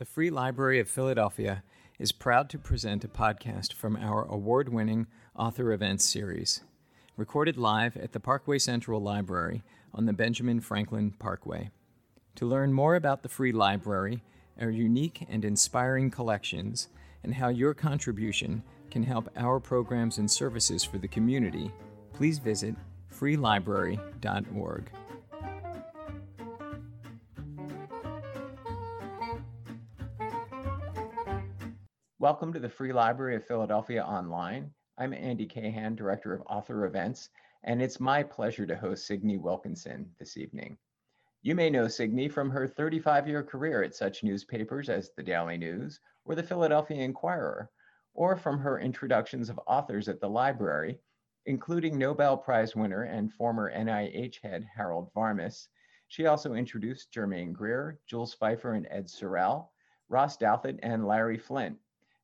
The Free Library of Philadelphia is proud to present a podcast from our award-winning Author Events series, recorded live at the Parkway Central Library on the Benjamin Franklin Parkway. To learn more about the Free Library, our unique and inspiring collections, and how your contribution can help our programs and services for the community, please visit freelibrary.org. Welcome to the Free Library of Philadelphia Online. I'm Andy Cahan, Director of Author Events, and it's my pleasure to host Signe Wilkinson this evening. You may know Signe from her 35-year career at such newspapers as the Daily News or the Philadelphia Inquirer, or from her introductions of authors at the library, including Nobel Prize winner and former NIH head Harold Varmus. She also introduced Germaine Greer, Jules Feiffer and Ed Sorel, Ross Douthat, and Larry Flynt.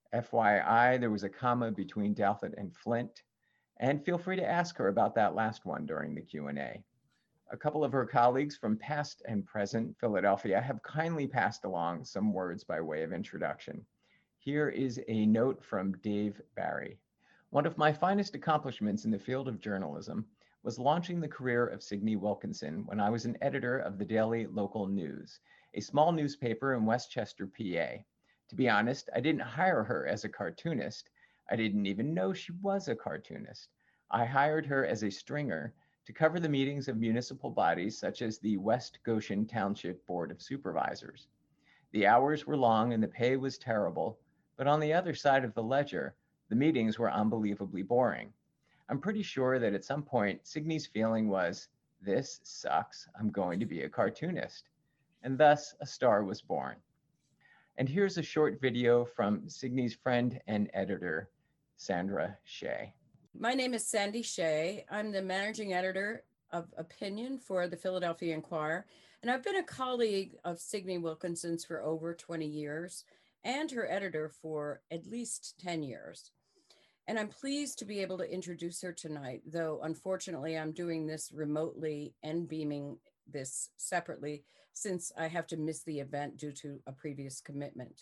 FYI, there was a comma between Douthat and Flynt, and feel free to ask her about that last one during the Q&A. A couple of her colleagues from past and present Philadelphia have kindly passed along some words by way of introduction. Here is a note from Dave Barry. One of my finest accomplishments in the field of journalism was launching the career of Signe Wilkinson when I was an editor of the Daily Local News, a small newspaper in Westchester, PA. To be honest, I didn't hire her as a cartoonist. I didn't even know she was a cartoonist. I hired her as a stringer to cover the meetings of municipal bodies such as the West Goshen Township Board of Supervisors. The hours were long and the pay was terrible, but on the other side of the ledger, the meetings were unbelievably boring. I'm pretty sure that at some point, Signe's feeling was, this sucks, I'm going to be a cartoonist. And thus, a star was born. And here's a short video from Signe's friend and editor, Sandra Shea. My name is Sandy Shea. I'm the managing editor of Opinion for the Philadelphia Inquirer, and I've been a colleague of Signe Wilkinson's for over 20 years and her editor for at least 10 years. And I'm pleased to be able to introduce her tonight, though unfortunately I'm doing this remotely and beaming this separately since I have to miss the event due to a previous commitment.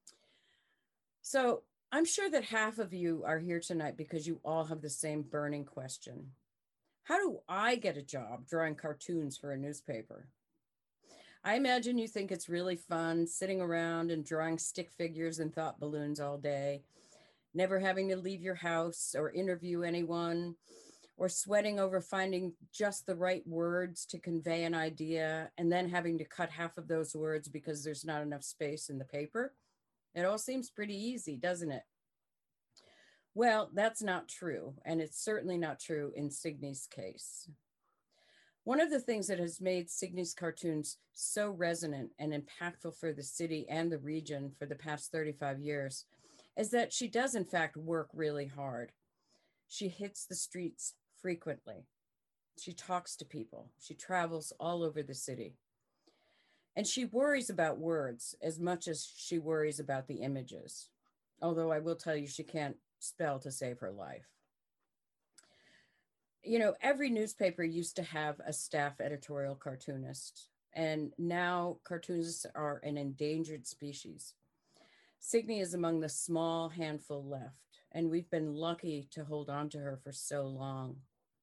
So I'm sure that half of you are here tonight because you all have the same burning question. How do I get a job drawing cartoons for a newspaper? I imagine you think it's really fun sitting around and drawing stick figures and thought balloons all day, never having to leave your house or interview anyone, or sweating over finding just the right words to convey an idea and then having to cut half of those words because there's not enough space in the paper. It all seems pretty easy, doesn't it? Well, that's not true, and it's certainly not true in Signe's case. One of the things that has made Signe's cartoons so resonant and impactful for the city and the region for the past 35 years is that she does in fact work really hard. She hits the streets frequently. She talks to people. She travels all over the city. And she worries about words as much as she worries about the images. Although I will tell you, she can't spell to save her life. You know, every newspaper used to have a staff editorial cartoonist, and now cartoonists are an endangered species. Signe is among the small handful left, and we've been lucky to hold on to her for so long.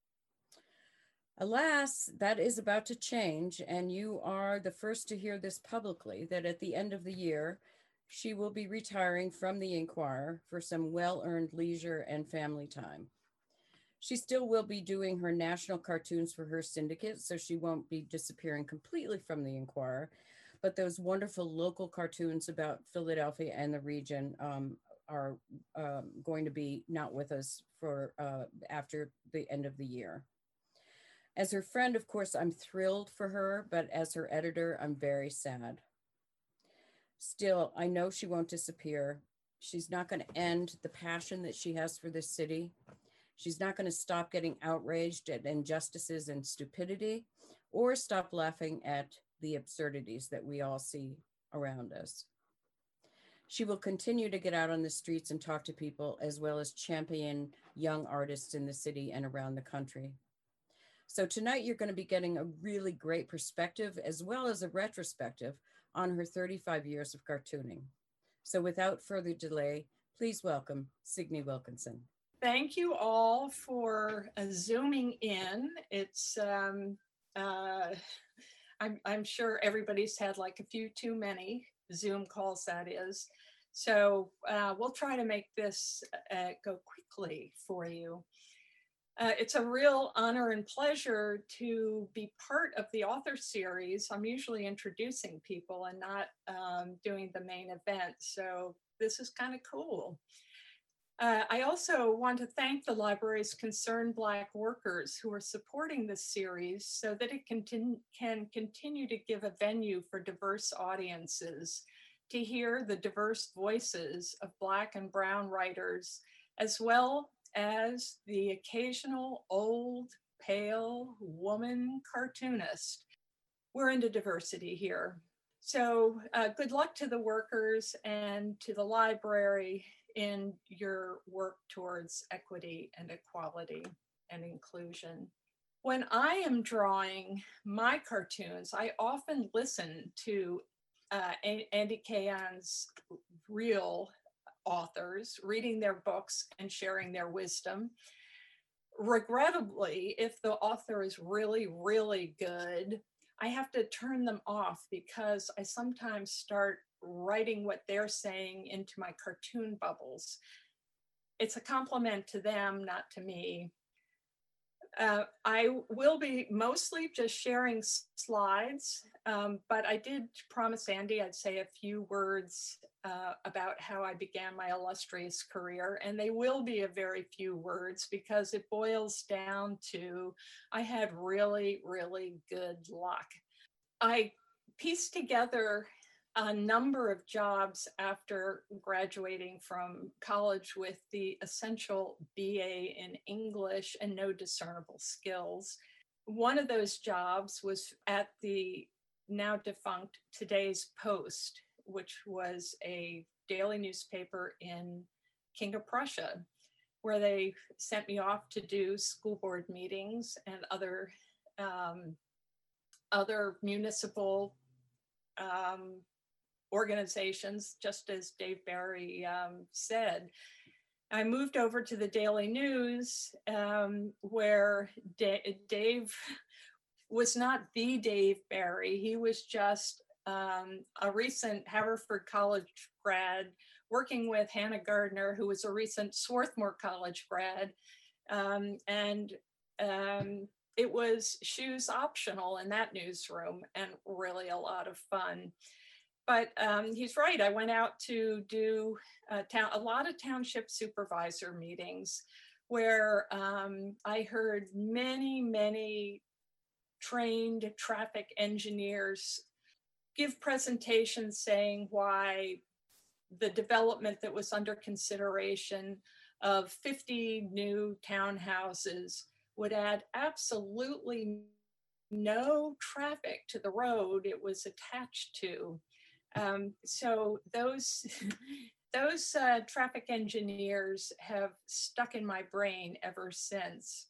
Alas, that is about to change, and you are the first to hear this publicly, that at the end of the year, she will be retiring from the Inquirer for some well-earned leisure and family time. She still will be doing her national cartoons for her syndicate, so she won't be disappearing completely from the Inquirer, but those wonderful local cartoons about Philadelphia and the region are going to be not with us for after the end of the year. As her friend, of course, I'm thrilled for her, but as her editor, I'm very sad. Still, I know she won't disappear. She's not going to end the passion that she has for this city. She's not going to stop getting outraged at injustices and stupidity, or stop laughing at the absurdities that we all see around us. She will continue to get out on the streets and talk to people, as well as champion young artists in the city and around the country. So tonight you're going to be getting a really great perspective as well as a retrospective on her 35 years of cartooning. So without further delay, please welcome Signe Wilkinson. Thank you all for zooming in. It's I'm sure everybody's had like a few too many Zoom calls, that is. So we'll try to make this go quickly for you. It's a real honor and pleasure to be part of the author series. I'm usually introducing people and not doing the main event. So this is kind of cool. I also want to thank the library's concerned Black workers who are supporting this series so that it can continue to give a venue for diverse audiences to hear the diverse voices of Black and Brown writers, as well as the occasional old, pale woman cartoonist. We're into diversity here. So good luck to the workers and to the library in your work towards equity and equality and inclusion. When I am drawing my cartoons, I often listen to Andy Cahan's real authors reading their books and sharing their wisdom. Regrettably, if the author is really, really good, I have to turn them off because I sometimes start writing what they're saying into my cartoon bubbles. It's a compliment to them, not to me. I will be mostly just sharing slides, but I did promise Andy I'd say a few words about how I began my illustrious career, and they will be a very few words because it boils down to I had really, really good luck. I pieced together a number of jobs after graduating from college with the essential BA in English and no discernible skills. One of those jobs was at the now defunct Today's Post, which was a daily newspaper in King of Prussia, where they sent me off to do school board meetings and other municipal organizations, just as Dave Barry said. I moved over to the Daily News, where Dave was not the Dave Barry. He was just a recent Haverford College grad working with Hannah Gardner, who was a recent Swarthmore College grad. It was shoes optional in that newsroom and really a lot of fun. But he's right. I went out to do a lot of township supervisor meetings where I heard many, many trained traffic engineers give presentations saying why the development that was under consideration of 50 new townhouses would add absolutely no traffic to the road it was attached to. So those traffic engineers have stuck in my brain ever since.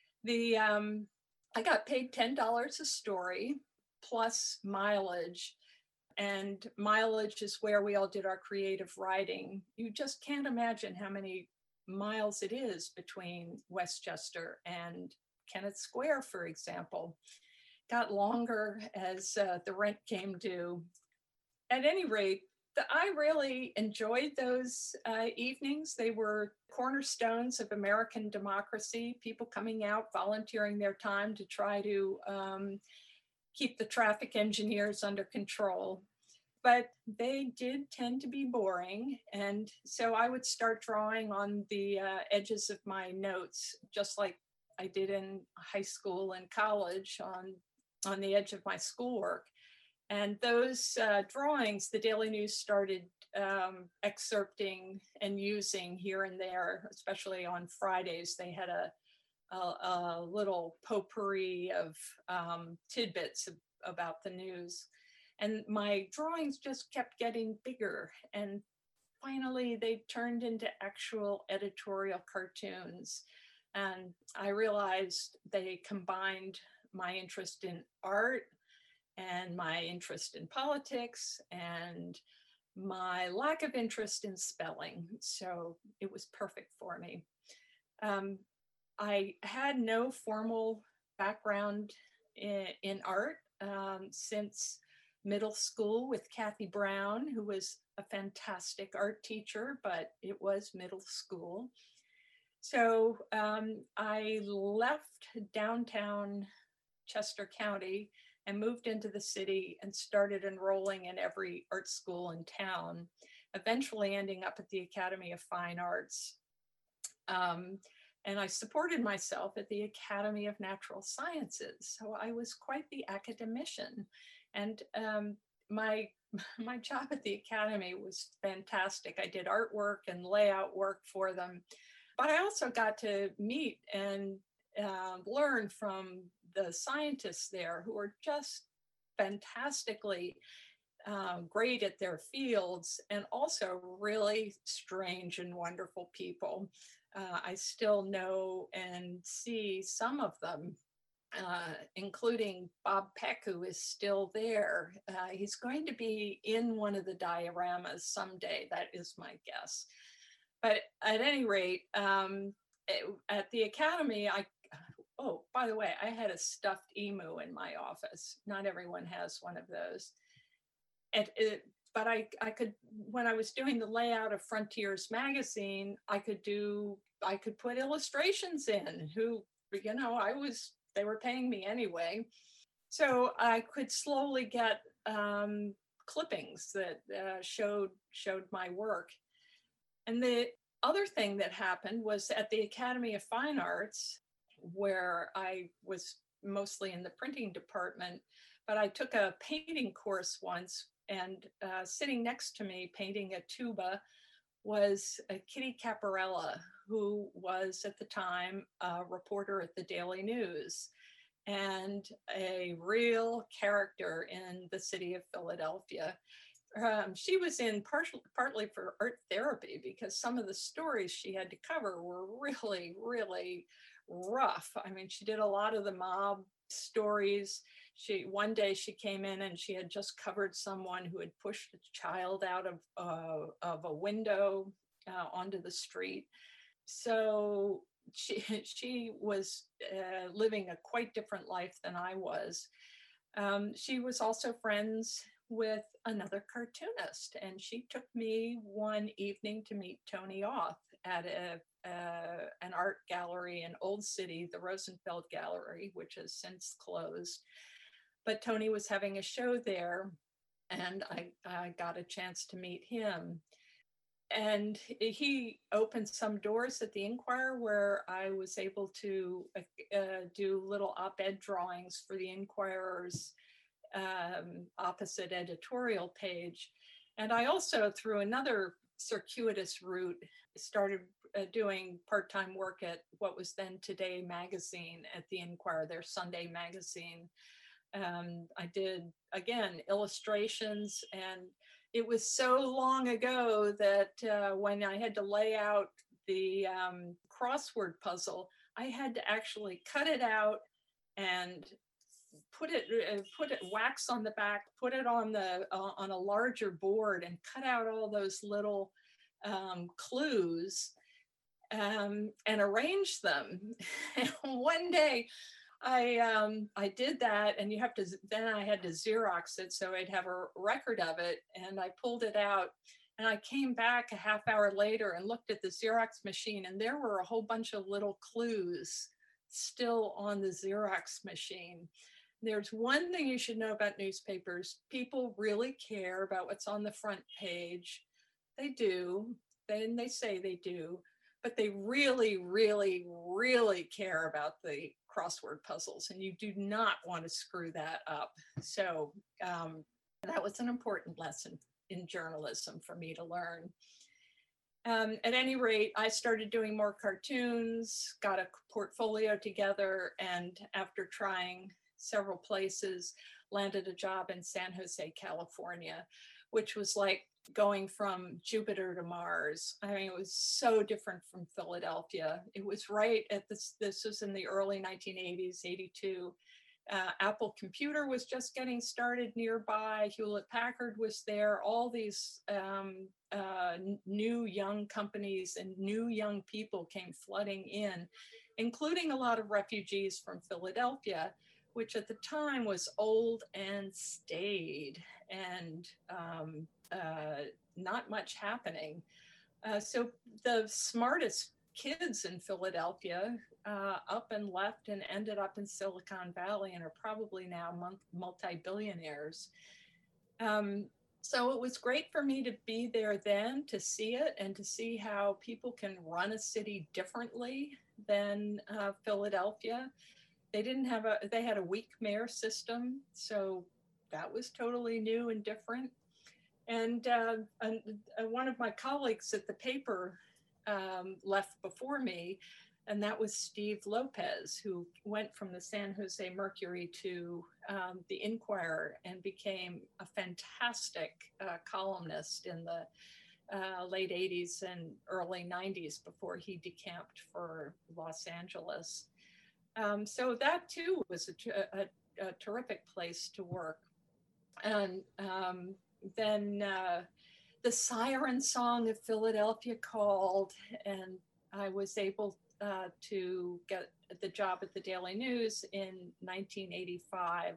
I got paid $10 a story plus mileage, and mileage is where we all did our creative writing. You just can't imagine how many miles it is between Westchester and Kennett Square, for example. Got longer as the rent came due. At any rate, I really enjoyed those evenings. They were cornerstones of American democracy, people coming out, volunteering their time to try to keep the traffic engineers under control. But they did tend to be boring. And so I would start drawing on the edges of my notes, just like I did in high school and college on the edge of my schoolwork. And those drawings, the Daily News started excerpting and using here and there, especially on Fridays. They had a little potpourri of tidbits about the news. And my drawings just kept getting bigger. And finally, they turned into actual editorial cartoons. And I realized they combined my interest in art and my interest in politics and my lack of interest in spelling. So it was perfect for me. I had no formal background in art since middle school with Kathy Brown, who was a fantastic art teacher, but it was middle school. So I left downtown Chester County and moved into the city and started enrolling in every art school in town, eventually ending up at the Academy of Fine Arts. And I supported myself at the Academy of Natural Sciences. So I was quite the academician. And my job at the Academy was fantastic. I did artwork and layout work for them. But I also got to meet and learn from the scientists there who are just fantastically great at their fields and also really strange and wonderful people. I still know and see some of them, including Bob Peck, who is still there. He's going to be in one of the dioramas someday, that is my guess. But at any rate, at the Academy, oh, by the way, I had a stuffed emu in my office. Not everyone has one of those. But I could, when I was doing the layout of Frontiers magazine, I could put illustrations in they were paying me anyway. So I could slowly get clippings that showed my work. And the other thing that happened was at the Academy of Fine Arts, where I was mostly in the printing department, but I took a painting course once, and sitting next to me painting a tuba was Kitty Caparella, who was at the time a reporter at the Daily News and a real character in the city of Philadelphia. She was in partly for art therapy because some of the stories she had to cover were really, really rough. I mean, she did a lot of the mob stories. One day she came in and she had just covered someone who had pushed a child out of a window onto the street. So she was living a quite different life than I was. She was also friends with another cartoonist, and she took me one evening to meet Tony Auth at an art gallery in Old City, the Rosenfeld Gallery, which has since closed. But Tony was having a show there, and I got a chance to meet him. And he opened some doors at the Inquirer where I was able to do little op-ed drawings for the Inquirer's opposite editorial page. And I also, through another circuitous route, started doing part-time work at what was then Today magazine at the Inquirer, their Sunday magazine. I did, again, illustrations, and it was so long ago that when I had to lay out the crossword puzzle, I had to actually cut it out and put it wax on the back, put it on a larger board, and cut out all those little clues and arrange them. And one day I did that, and then I had to Xerox it so I'd have a record of it, and I pulled it out, and I came back a half hour later and looked at the Xerox machine, and there were a whole bunch of little clues still on the Xerox machine. There's one thing you should know about newspapers. People really care about what's on the front page. They do, and they say they do, but they really, really, really care about the crossword puzzles, and you do not want to screw that up. So that was an important lesson in journalism for me to learn. At any rate, I started doing more cartoons, got a portfolio together, and after trying several places, landed a job in San Jose, California, which was like going from Jupiter to Mars. I mean, it was so different from Philadelphia. It was right at this was in the early 1980s, 82. Apple Computer was just getting started nearby. Hewlett Packard was there. All these new young companies and new young people came flooding in, including a lot of refugees from Philadelphia, which at the time was old and staid and not much happening. So the smartest kids in Philadelphia up and left and ended up in Silicon Valley and are probably now multi-billionaires. So it was great for me to be there then, to see it and to see how people can run a city differently than Philadelphia. They had a weak mayor system, so that was totally new and different. And one of my colleagues at the paper left before me, and that was Steve Lopez, who went from the San Jose Mercury to the Inquirer and became a fantastic columnist in the late 80s and early 90s before he decamped for Los Angeles. So that too was a terrific place to work. And then the siren song of Philadelphia called, and I was able to get the job at the Daily News in 1985.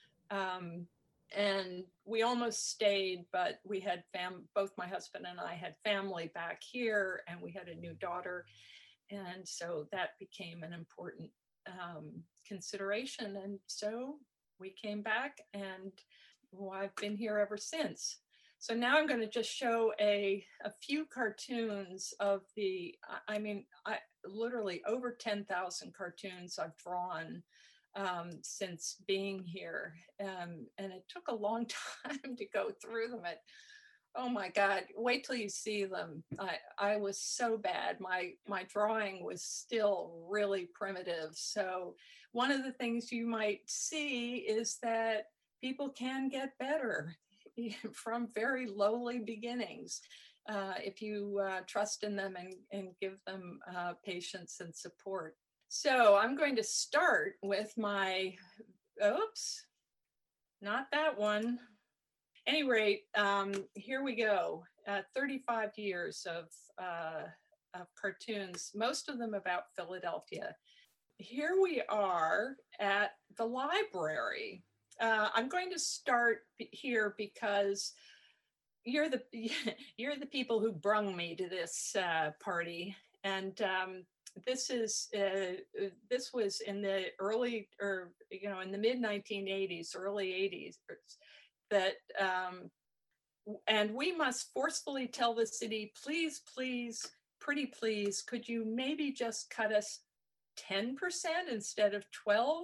And we almost stayed, but we had both my husband and I had family back here, and we had a new daughter. And so that became an important consideration. And so we came back, and I've been here ever since. So now I'm going to just show a few cartoons of literally over 10,000 cartoons I've drawn since being here. And it took a long time to go through them. Oh my God, wait till you see them. I was so bad. My drawing was still really primitive. So one of the things you might see is that people can get better from very lowly beginnings if you trust in them and give them patience and support. So I'm going to start with my, oops, not that one. Any rate, here we go. 35 years of cartoons, most of them about Philadelphia. Here we are at the library. I'm going to start here because you're the people who brung me to this party, and this was in the early, or in the mid 1980s, early 80s. That and we must forcefully tell the city, please, please, pretty please, could you maybe just cut us 10% instead of 12%?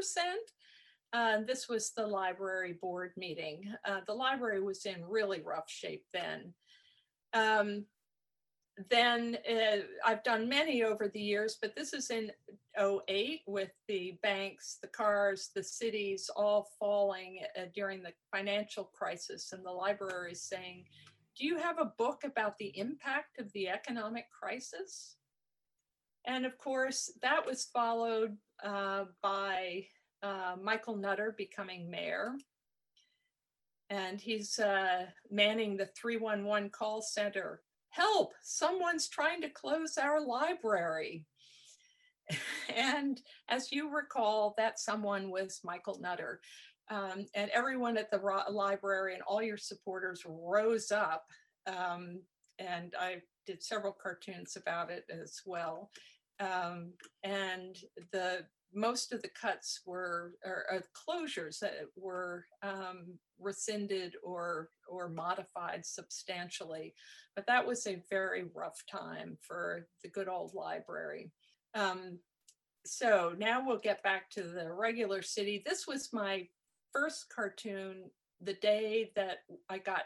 This was the library board meeting. The library was in really rough shape then. I've done many over the years, but this is in 2008 with the banks, the cars, the cities all falling during the financial crisis, and the library saying, do you have a book about the impact of the economic crisis? And of course, that was followed by Michael Nutter becoming mayor. And he's manning the 311 call center. Help, someone's trying to close our library. And as you recall, that someone was Michael Nutter. And everyone at the library and all your supporters rose up. And I did several cartoons about it as well. And most of the cuts were, or closures that were rescinded or modified substantially. But that was a very rough time for the good old library. So now we'll get back to the regular city. This was my first cartoon the day that I got,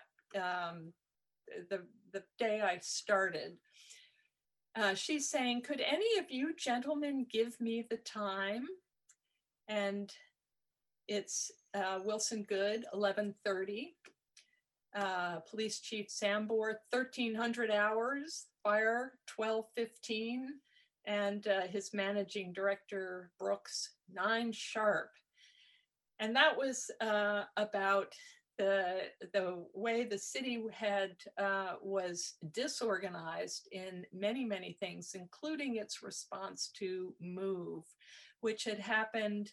the day I started. She's saying, could any of you gentlemen give me the time? And it's Wilson Good, 11:30. Police Chief Sambor, 1300 hours. Fire, 12:15. And his managing director, Brooks, 9 sharp. And that was about the way the city had was disorganized in many things, including its response to MOVE, which had happened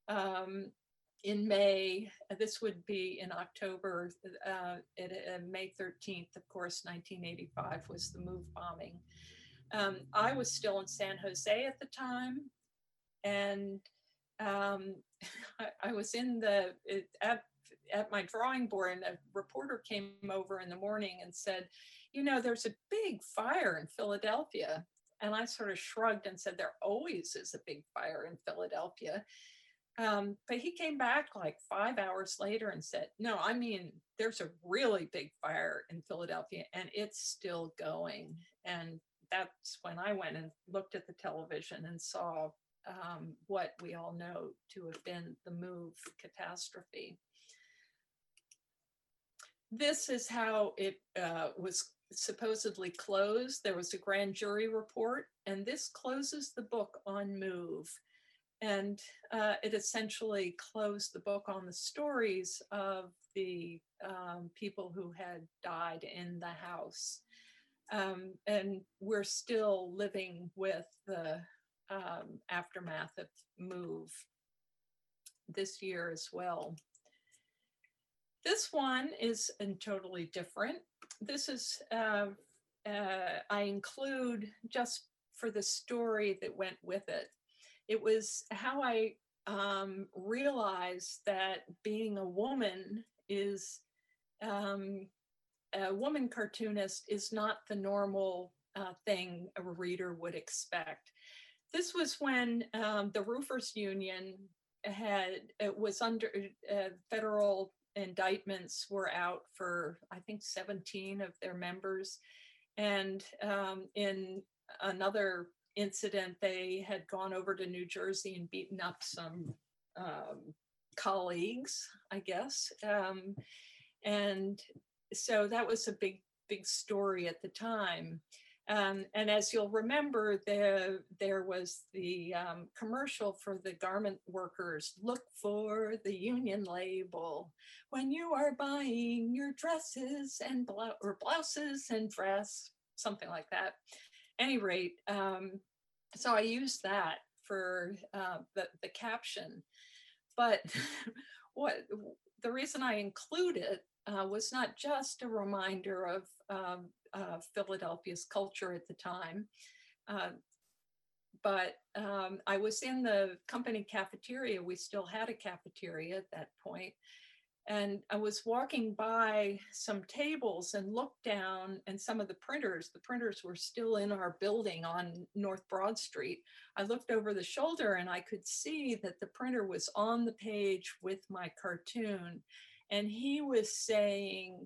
in May. This would be in October. May 13th, of course, 1985 was the MOVE bombing. I was still in San Jose at the time, and I was at my drawing board, and a reporter came over in the morning and said, you know, there's a big fire in Philadelphia. And I sort of shrugged and said, there always is a big fire in Philadelphia. But he came back like 5 hours later and said, no, I mean, there's a really big fire in Philadelphia and it's still going. And that's when I went and looked at the television and saw what we all know to have been the MOVE catastrophe. This is how it was supposedly closed. There was a grand jury report, and this closes the book on MOVE. And it essentially closed the book on the stories of the people who had died in the house. And we're still living with the aftermath of MOVE this year as well. This one is totally different. This is, I include just for the story that went with it. It was how I realized that being a woman is, a woman cartoonist is not the normal thing a reader would expect. This was when the Roofers Union was under federal indictments were out for, I think, 17 of their members. And in another incident, they had gone over to New Jersey and beaten up some colleagues, I guess. And so that was a big story at the time. And as you'll remember, there was the commercial for the garment workers, look for the union label when you are buying your dresses and or blouses and dress, something like that. Any rate, so I used that for the caption. But what the reason I include it was not just a reminder of Philadelphia's culture at the time, but I was in the company cafeteria. We still had a cafeteria at that point. And I was walking by some tables and looked down, and some of the printers were still in our building on North Broad Street. I looked over the shoulder and I could see that the printer was on the page with my cartoon. And he was saying,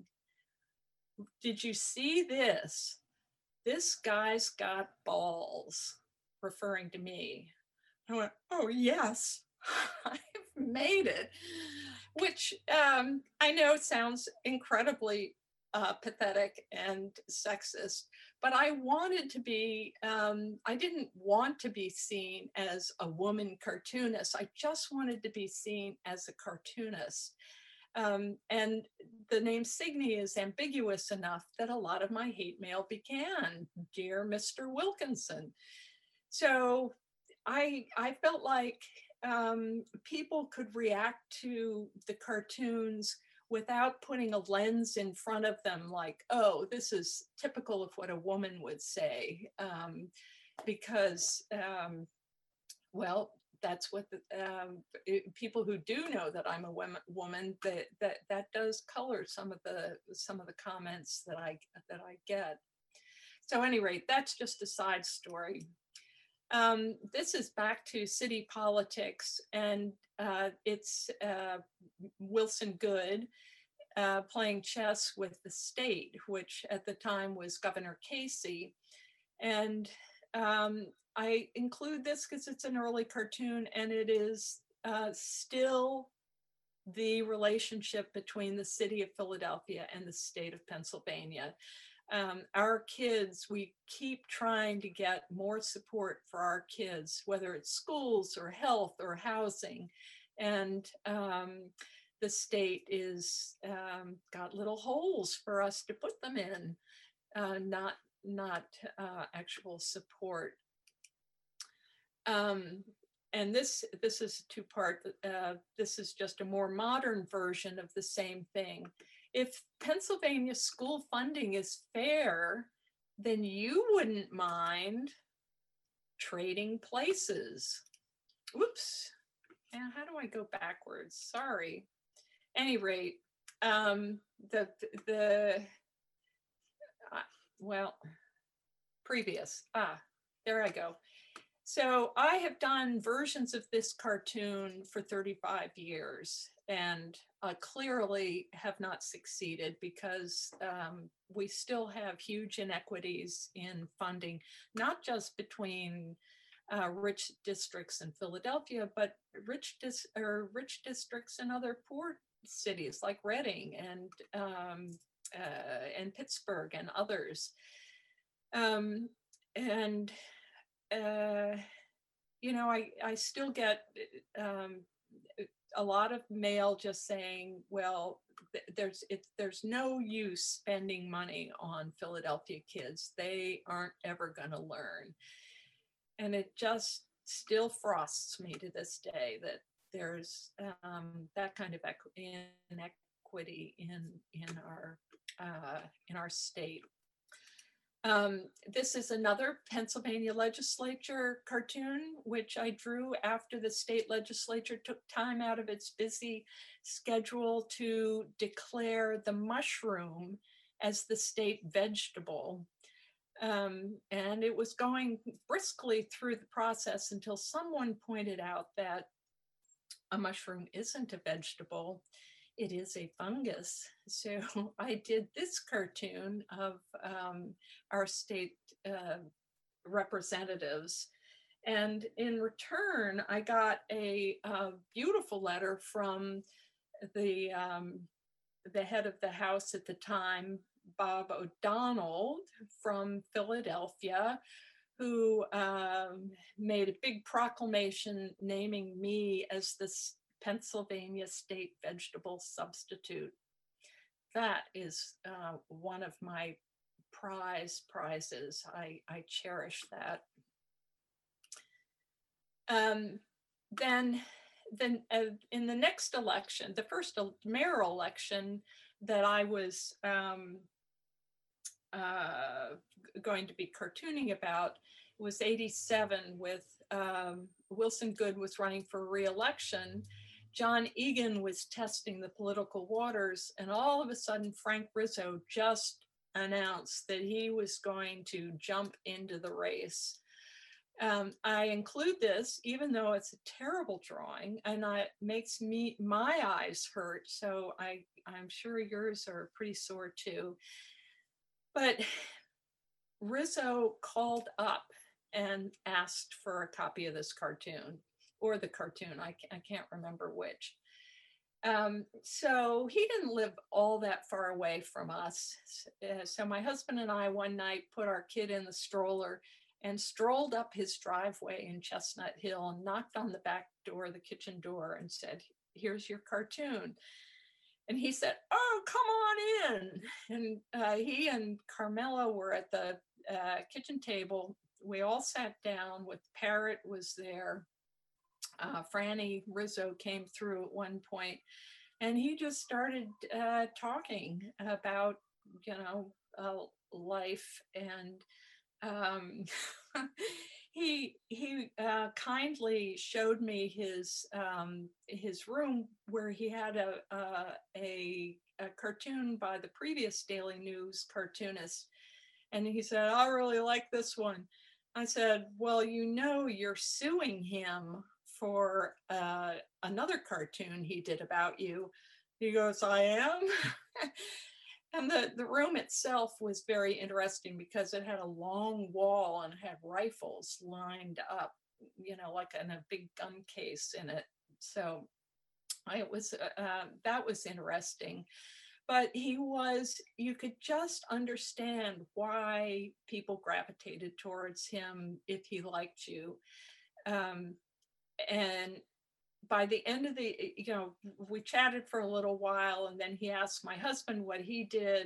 did you see this? This guy's got balls, referring to me. I went, oh, yes, I've made it. Which I know sounds incredibly pathetic and sexist, but I wanted to be, I didn't want to be seen as a woman cartoonist. I just wanted to be seen as a cartoonist. And the name Signy is ambiguous enough that a lot of my hate mail began, dear Mr. Wilkinson. So I felt like people could react to the cartoons without putting a lens in front of them like, oh, this is typical of what a woman would say, because, well, that's what people who do know that I'm a woman, that does color some of the comments that I get. So, at any rate, that's just a side story. This is back to city politics, and it's Wilson Goode playing chess with the state, which at the time was Governor Casey. And I include this because it's an early cartoon, and it is still the relationship between the city of Philadelphia and the state of Pennsylvania. Our kids, we keep trying to get more support for our kids, whether it's schools or health or housing. And the state is got little holes for us to put them in, not actual support. And this is two-part. This is just a more modern version of the same thing. If Pennsylvania school funding is fair, then you wouldn't mind trading places. Oops. And how do I go backwards? Sorry. Any rate, previous. There I go. So I have done versions of this cartoon for 35 years and clearly have not succeeded because we still have huge inequities in funding, not just between rich districts in Philadelphia, but rich districts in other poor cities like Reading and Pittsburgh and others. I still get a lot of mail just saying, well, there's no use spending money on Philadelphia kids. They aren't ever going to learn. And it just still frosts me to this day that there's that kind of inequity in our state. This is another Pennsylvania legislature cartoon, which I drew after the state legislature took time out of its busy schedule to declare the mushroom as the state vegetable. And it was going briskly through the process until someone pointed out that a mushroom isn't a vegetable. It is a fungus. So I did this cartoon of our state representatives. And in return, I got a beautiful letter from the head of the House at the time, Bob O'Donnell from Philadelphia, who made a big proclamation naming me as the Pennsylvania state vegetable substitute. That is one of my prizes. I cherish that. Then in the next election, the first mayoral election that I was going to be cartooning about was 87 with Wilson Goode was running for re-election. John Egan was testing the political waters, and all of a sudden Frank Rizzo just announced that he was going to jump into the race. I include this even though it's a terrible drawing and it makes my eyes hurt, so I'm sure yours are pretty sore too. But Rizzo called up and asked for a copy of this cartoon, or the cartoon, I can't remember which. So he didn't live all that far away from us. So my husband and I one night put our kid in the stroller and strolled up his driveway in Chestnut Hill and knocked on the back door, the kitchen door, and said, "Here's your cartoon." And he said, "Oh, come on in." And he and Carmela were at the kitchen table. We all sat down with Parrot was there. Franny Rizzo came through at one point, and he just started talking about, life. And he kindly showed me his room where he had a cartoon by the previous Daily News cartoonist. And he said, "I really like this one." I said, "Well, you're suing him for another cartoon he did about you." He goes, "I am?" And the room itself was very interesting because it had a long wall and had rifles lined up, like in a big gun case in it. So it was that was interesting. But you could just understand why people gravitated towards him if he liked you. And by the end of the, we chatted for a little while, and then he asked my husband what he did.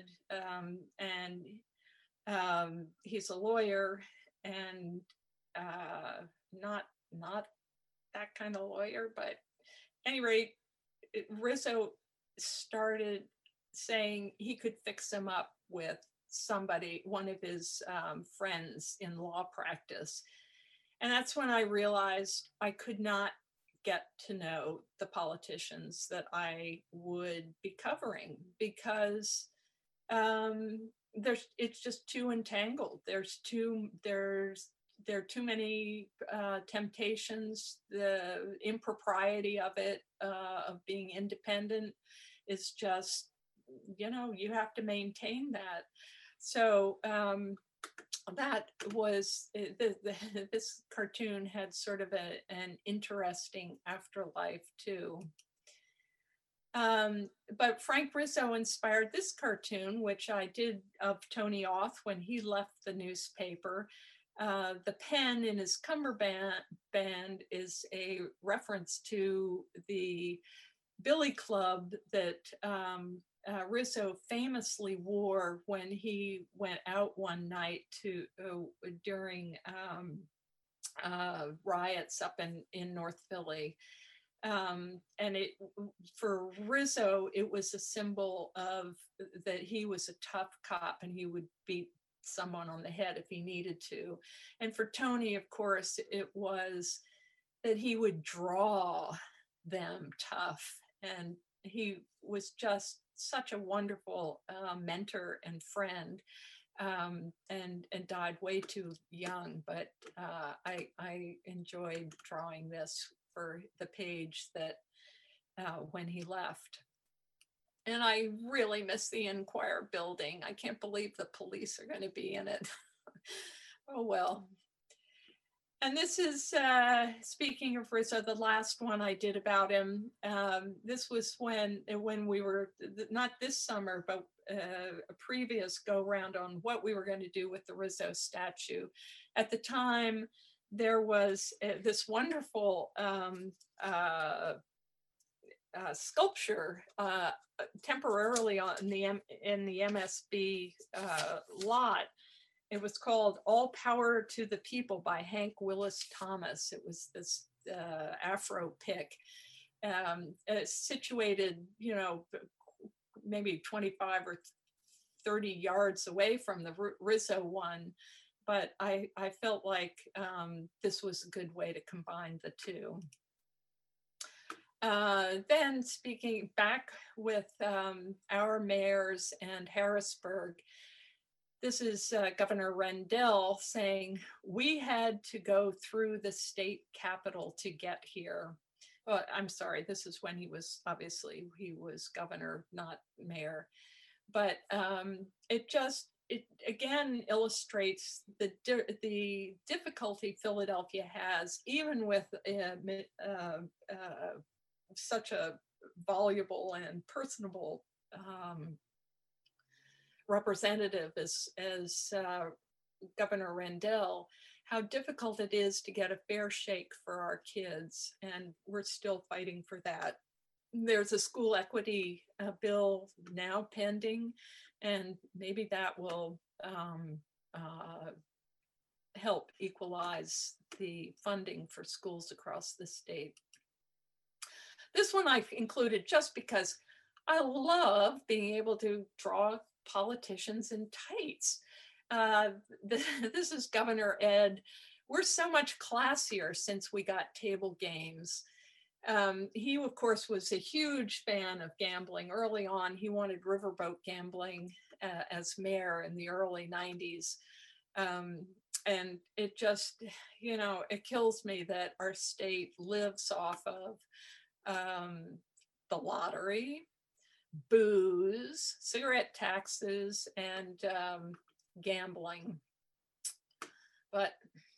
He's a lawyer, and not that kind of lawyer, but at any rate, Rizzo started saying he could fix him up with somebody, one of his friends in law practice. And that's when I realized I could not get to know the politicians that I would be covering, because it's just too entangled. There are too many temptations. The impropriety of it, of being independent, is just, you have to maintain that. So that was, this cartoon had sort of an interesting afterlife too. But Frank Rizzo inspired this cartoon, which I did of Tony Auth when he left the newspaper. The pen in his cummerbund is a reference to the billy club that Rizzo famously wore when he went out one night during riots up in North Philly. And for Rizzo, it was a symbol of that he was a tough cop and he would beat someone on the head if he needed to. And for Tony, of course, it was that he would draw them tough. And he was just such a wonderful mentor and friend, and died way too young. But I enjoyed drawing this for the page that when he left. And I really miss the Enquirer building. I can't believe the police are going to be in it. Oh, well. And this is, speaking of Rizzo, the last one I did about him. This was when we were, not this summer, but a previous go round on what we were going to do with the Rizzo statue. At the time, there was this wonderful sculpture temporarily in the MSB lot. It was called All Power to the People by Hank Willis Thomas. It was this Afro pick, situated, maybe 25 or 30 yards away from the Rizzo one. But I felt like this was a good way to combine the two. Then speaking back with our mayors and Harrisburg, this is Governor Rendell saying, we had to go through the state capitol to get here. Well, I'm sorry, this is when he was governor, not mayor. But it again illustrates the difficulty Philadelphia has, even with such a voluble and personable representative as Governor Rendell, how difficult it is to get a fair shake for our kids. And we're still fighting for that. There's a school equity bill now pending, and maybe that will help equalize the funding for schools across the state. This one I've included just because I love being able to draw politicians in tights. This is Governor Ed. We're so much classier since we got table games. He, of course, was a huge fan of gambling. Early on, he wanted riverboat gambling as mayor in the early 90s. And it just, it kills me that our state lives off of the lottery, booze, cigarette taxes, and gambling. But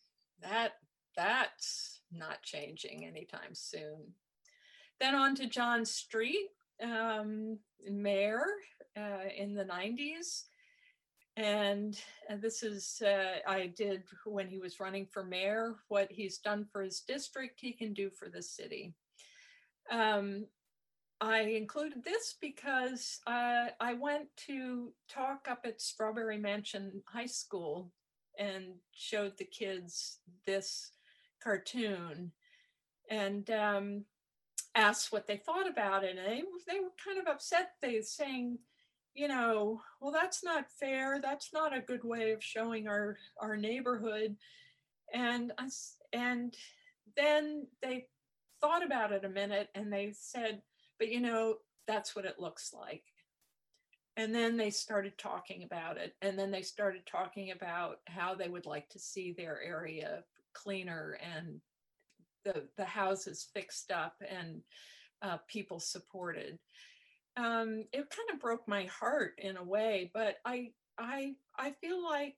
that's not changing anytime soon. Then on to John Street, mayor in the 90s. And this is, I did when he was running for mayor, what he's done for his district, he can do for the city. I included this because I went to talk up at Strawberry Mansion High School and showed the kids this cartoon and asked what they thought about it. And they were kind of upset. They were saying, well, that's not fair. That's not a good way of showing our neighborhood. And then they thought about it a minute and they said, but that's what it looks like. And then they started talking about it. And then they started talking about how they would like to see their area cleaner and the houses fixed up and people supported. It kind of broke my heart in a way, but I feel like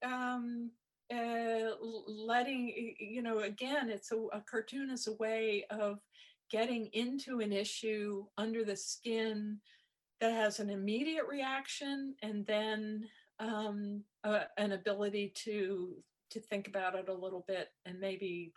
letting, again, it's a cartoon is a way of getting into an issue under the skin that has an immediate reaction and then an ability to think about it a little bit and maybe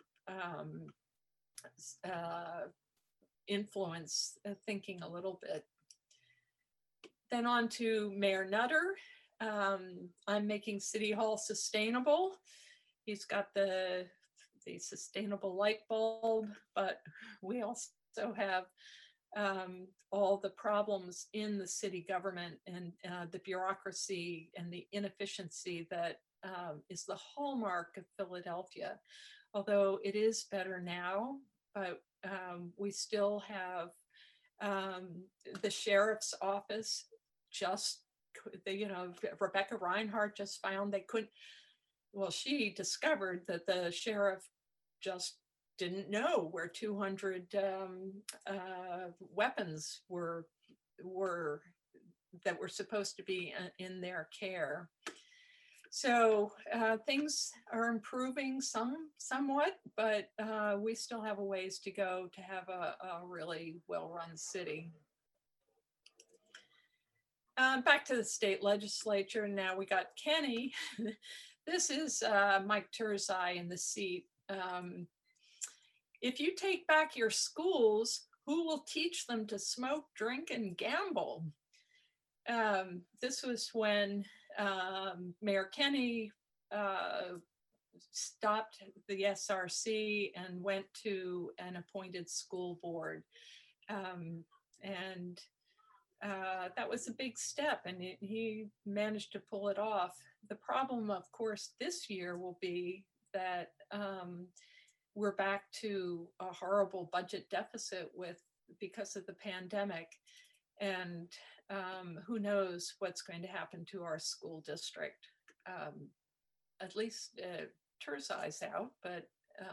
influence thinking a little bit. Then on to Mayor Nutter. I'm making City Hall sustainable. He's got the sustainable light bulb, but we also have all the problems in the city government and the bureaucracy and the inefficiency that is the hallmark of Philadelphia. Although it is better now, but we still have the sheriff's office Rebecca Reinhardt just found they couldn't, she discovered that the sheriff just didn't know where 200 weapons were that were supposed to be in their care. So things are improving somewhat, but we still have a ways to go to have a really well-run city. Back to the state legislature. Now we got Kenny. This is Mike Turzai in the seat. If you take back your schools, who will teach them to smoke, drink, and gamble? This was when Mayor Kenny stopped the SRC and went to an appointed school board. And that was a big step, and he managed to pull it off. The problem, of course, this year will be that we're back to a horrible budget deficit because of the pandemic. And who knows what's going to happen to our school district. At least Turzai's out, but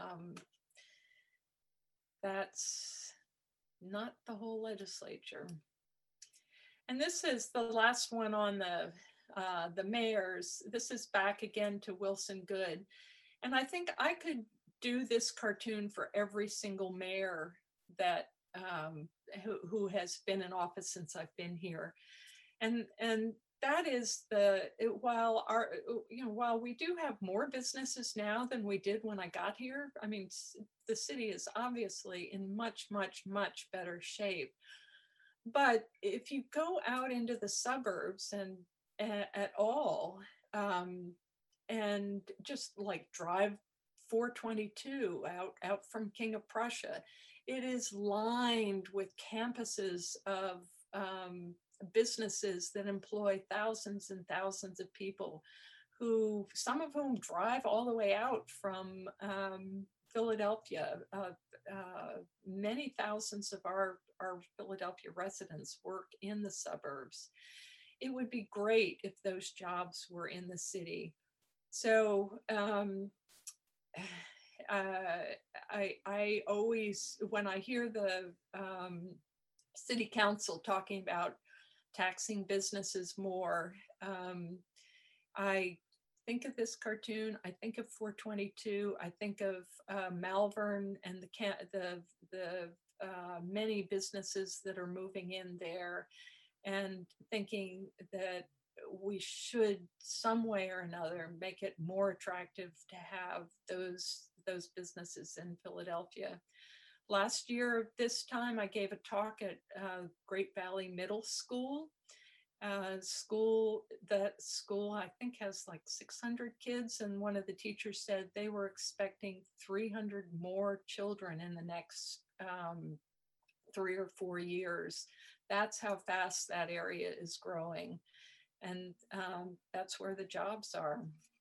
that's not the whole legislature. And this is the last one on the mayors. This is back again to Wilson Goode. And I think I could do this cartoon for every single mayor that who has been in office since I've been here. And that is while we do have more businesses now than we did when I got here. I mean, the city is obviously in much, much, much better shape. But if you go out into the suburbs and at all, and just like drive 422 out from King of Prussia, it is lined with campuses of businesses that employ thousands and thousands of people, some of whom drive all the way out from Philadelphia. Many thousands of our Philadelphia residents work in the suburbs. It would be great if those jobs were in the city. So I always, when I hear the city council talking about taxing businesses more, I think of this cartoon. I think of 422. I think of Malvern and the many businesses that are moving in there, and thinking that we should some way or another make it more attractive to have those businesses in Philadelphia. Last year, this time, I gave a talk at Great Valley Middle School. That school, I think, has like 600 kids. And one of the teachers said they were expecting 300 more children in the next 3 or 4 years. That's how fast that area is growing. And that's where the jobs are.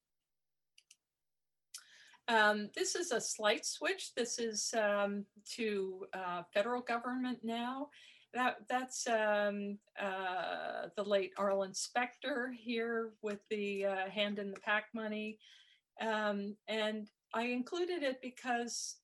This is a slight switch. This is to federal government now. That's the late Arlen Specter here with the hand in the PAC money. And I included it because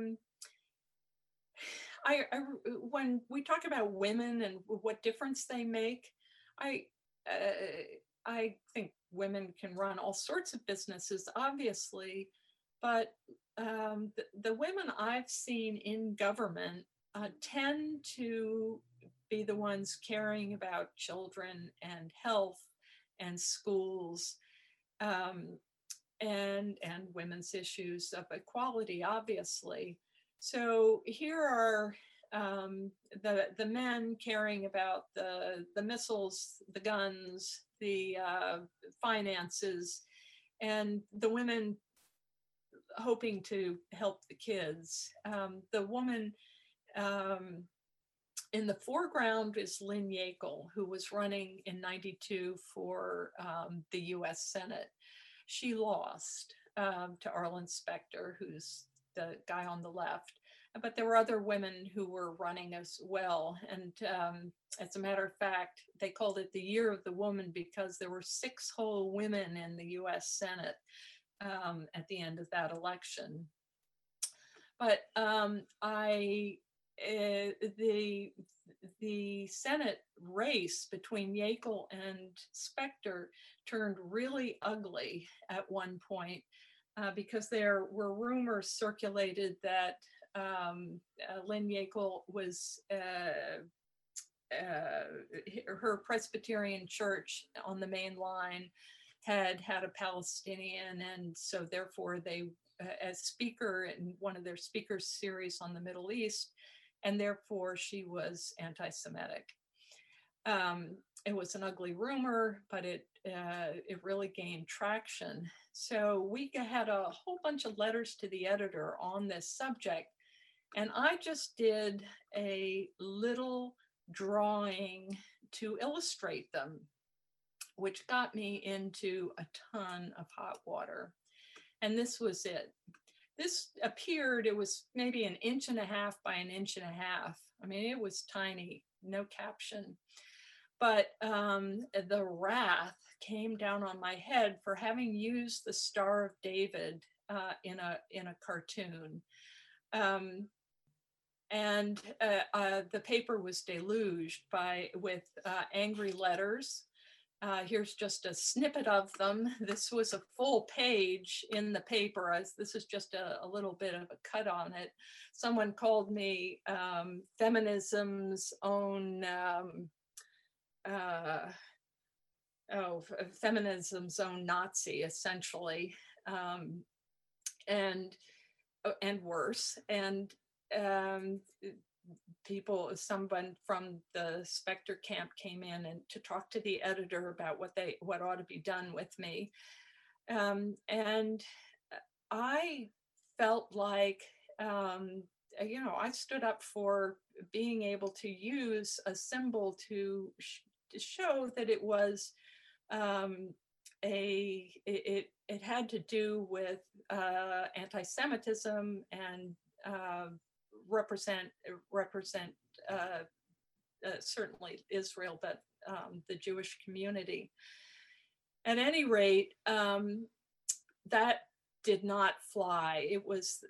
when we talk about women and what difference they make, I think women can run all sorts of businesses, obviously, but the women I've seen in government tend to be the ones caring about children and health and schools and women's issues of equality, obviously. So here are the men caring about the missiles, the guns, the finances, and the women hoping to help the kids. The woman in the foreground is Lynn Yackel, who was running in '92 for the US Senate. She lost to Arlen Specter, who's the guy on the left. But there were other women who were running as well. And as a matter of fact, they called it the Year of the Woman because there were 6 whole women in the US Senate at the end of that election. But the Senate race between Yackel and Specter turned really ugly at one point because there were rumors circulated that Lynn Yackel was her Presbyterian church on the main line had a Palestinian, and so therefore they, as speaker in one of their speakers series on the Middle East, and therefore she was anti-Semitic. It was an ugly rumor, but it really gained traction. So we had a whole bunch of letters to the editor on this subject, and I just did a little drawing to illustrate them, which got me into a ton of hot water. And this was it. This appeared, it was maybe 1.5 inches by 1.5 inches. I mean, it was tiny, no caption. But the wrath came down on my head for having used the Star of David in a cartoon. And the paper was deluged with angry letters. Here's just a snippet of them. This was a full page in the paper. This is just a little bit of a cut on it. Someone called me feminism's own feminism's own Nazi, essentially, and worse. And someone from the Specter camp came in and to talk to the editor about what ought to be done with me. And I felt like, I stood up for being able to use a symbol to show that it was it had to do with anti-Semitism and represent certainly Israel, but the Jewish community. At any rate, that did not fly. It was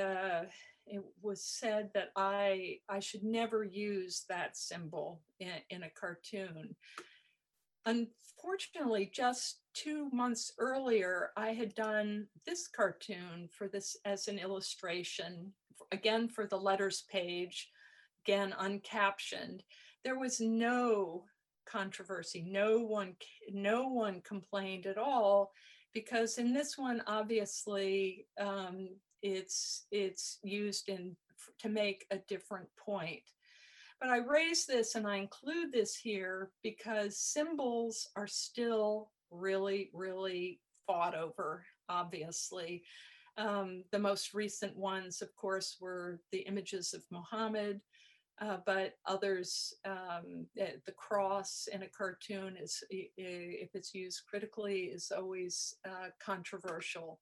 said that I should never use that symbol in a cartoon. Unfortunately, just 2 months earlier, I had done this cartoon for this as an illustration, again for the letters page, again uncaptioned. There was no controversy. No one complained at all, because in this one, obviously, it's used in to make a different point. But I raise this and I include this here because symbols are still really, really fought over, obviously. The most recent ones, of course, were the images of Muhammad, but others, the cross in a cartoon is, if it's used critically, is always controversial.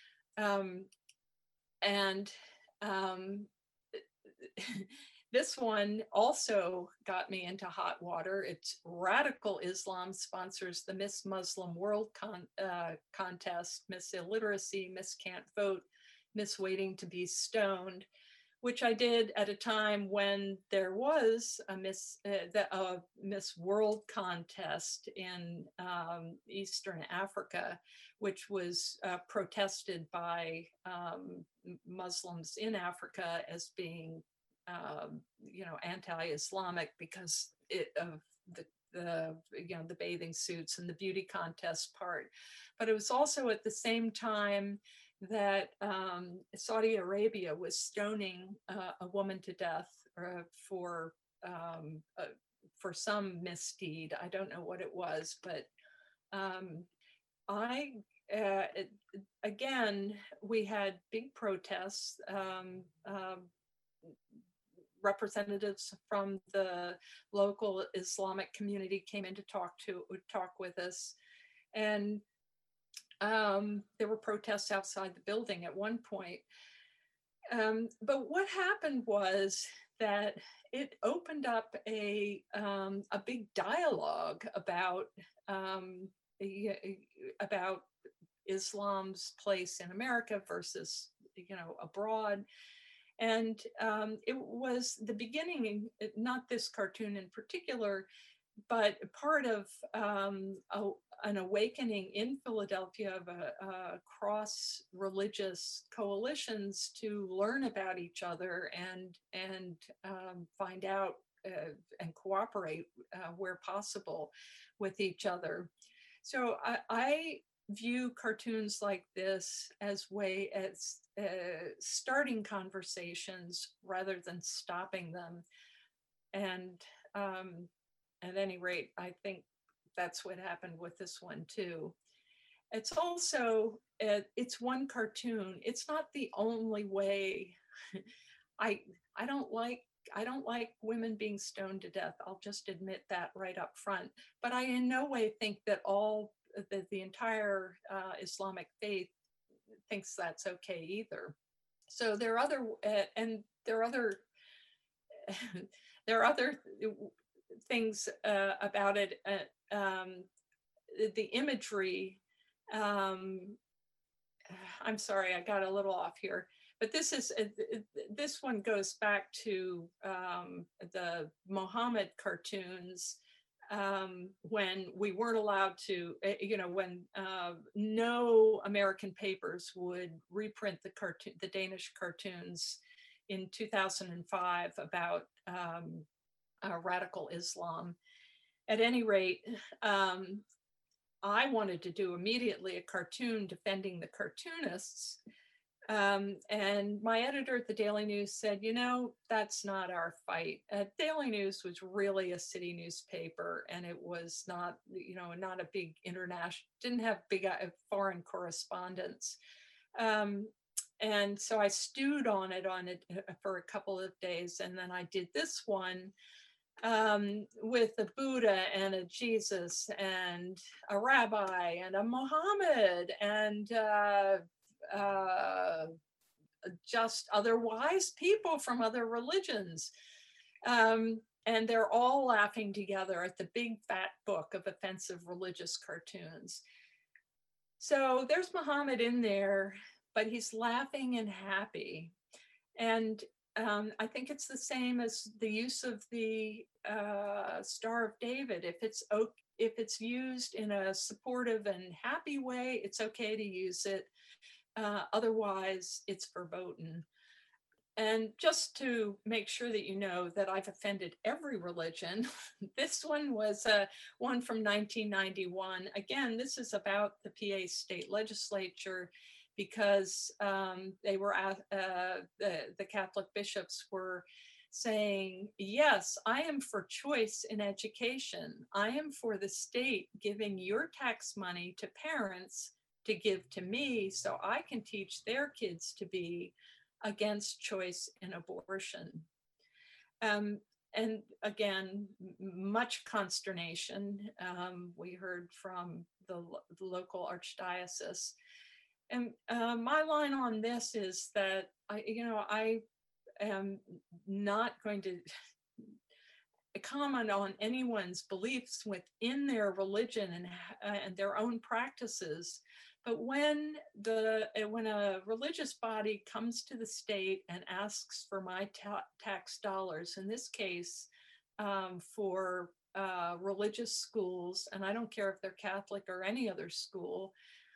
This one also got me into hot water. It's Radical Islam sponsors the Miss Muslim World contest, Miss Illiteracy, Miss Can't Vote, Miss Waiting to be Stoned, which I did at a time when there was a Miss World contest in Eastern Africa, which was protested by Muslims in Africa as being anti-Islamic because of the bathing suits and the beauty contest part. But it was also at the same time that Saudi Arabia was stoning a woman to death for some misdeed. I don't know what it was, but again, we had big protests. Representatives from the local Islamic community came in to talk with us, and there were protests outside the building at one point. But what happened was that it opened up a big dialogue about Islam's place in America versus abroad. And it was the beginning, not this cartoon in particular, but part of an awakening in Philadelphia of cross-religious coalitions to learn about each other and find out and cooperate where possible with each other. So I view cartoons like this as starting conversations rather than stopping them. And at any rate, I think that's what happened with this one too. It's also, it's one cartoon. It's not the only way. I don't like women being stoned to death. I'll just admit that right up front. But I in no way think that the entire Islamic faith thinks that's okay either. So there are other things about it. The imagery. I'm sorry, I got a little off here. But this one goes back to the Muhammad cartoons when we weren't allowed to, when no American papers would reprint the Danish cartoons in 2005 about radical Islam. At any rate, I wanted to do immediately a cartoon defending the cartoonists. And my editor at the Daily News said, that's not our fight. Daily News was really a city newspaper, and it was not, not a big international, didn't have big foreign correspondents. And so I stewed on it for a couple of days. And then I did this one with a Buddha and a Jesus and a rabbi and a Muhammad and just other wise people from other religions. And they're all laughing together at the big fat book of offensive religious cartoons. So there's Muhammad in there, but he's laughing and happy. And I think it's the same as the use of the Star of David. If it's used in a supportive and happy way, it's okay to use it. Otherwise, it's verboten. And just to make sure that you know that I've offended every religion, this one was one from 1991. Again, this is about the PA state legislature because they were the Catholic bishops were saying, yes, I am for choice in education. I am for the state giving your tax money to parents to give to me so I can teach their kids to be against choice in abortion. And again, much consternation. We heard from the local archdiocese. And my line on this is that I am not going to comment on anyone's beliefs within their religion and their own practices. But when a religious body comes to the state and asks for my tax dollars, in this case, for religious schools, and I don't care if they're Catholic or any other school,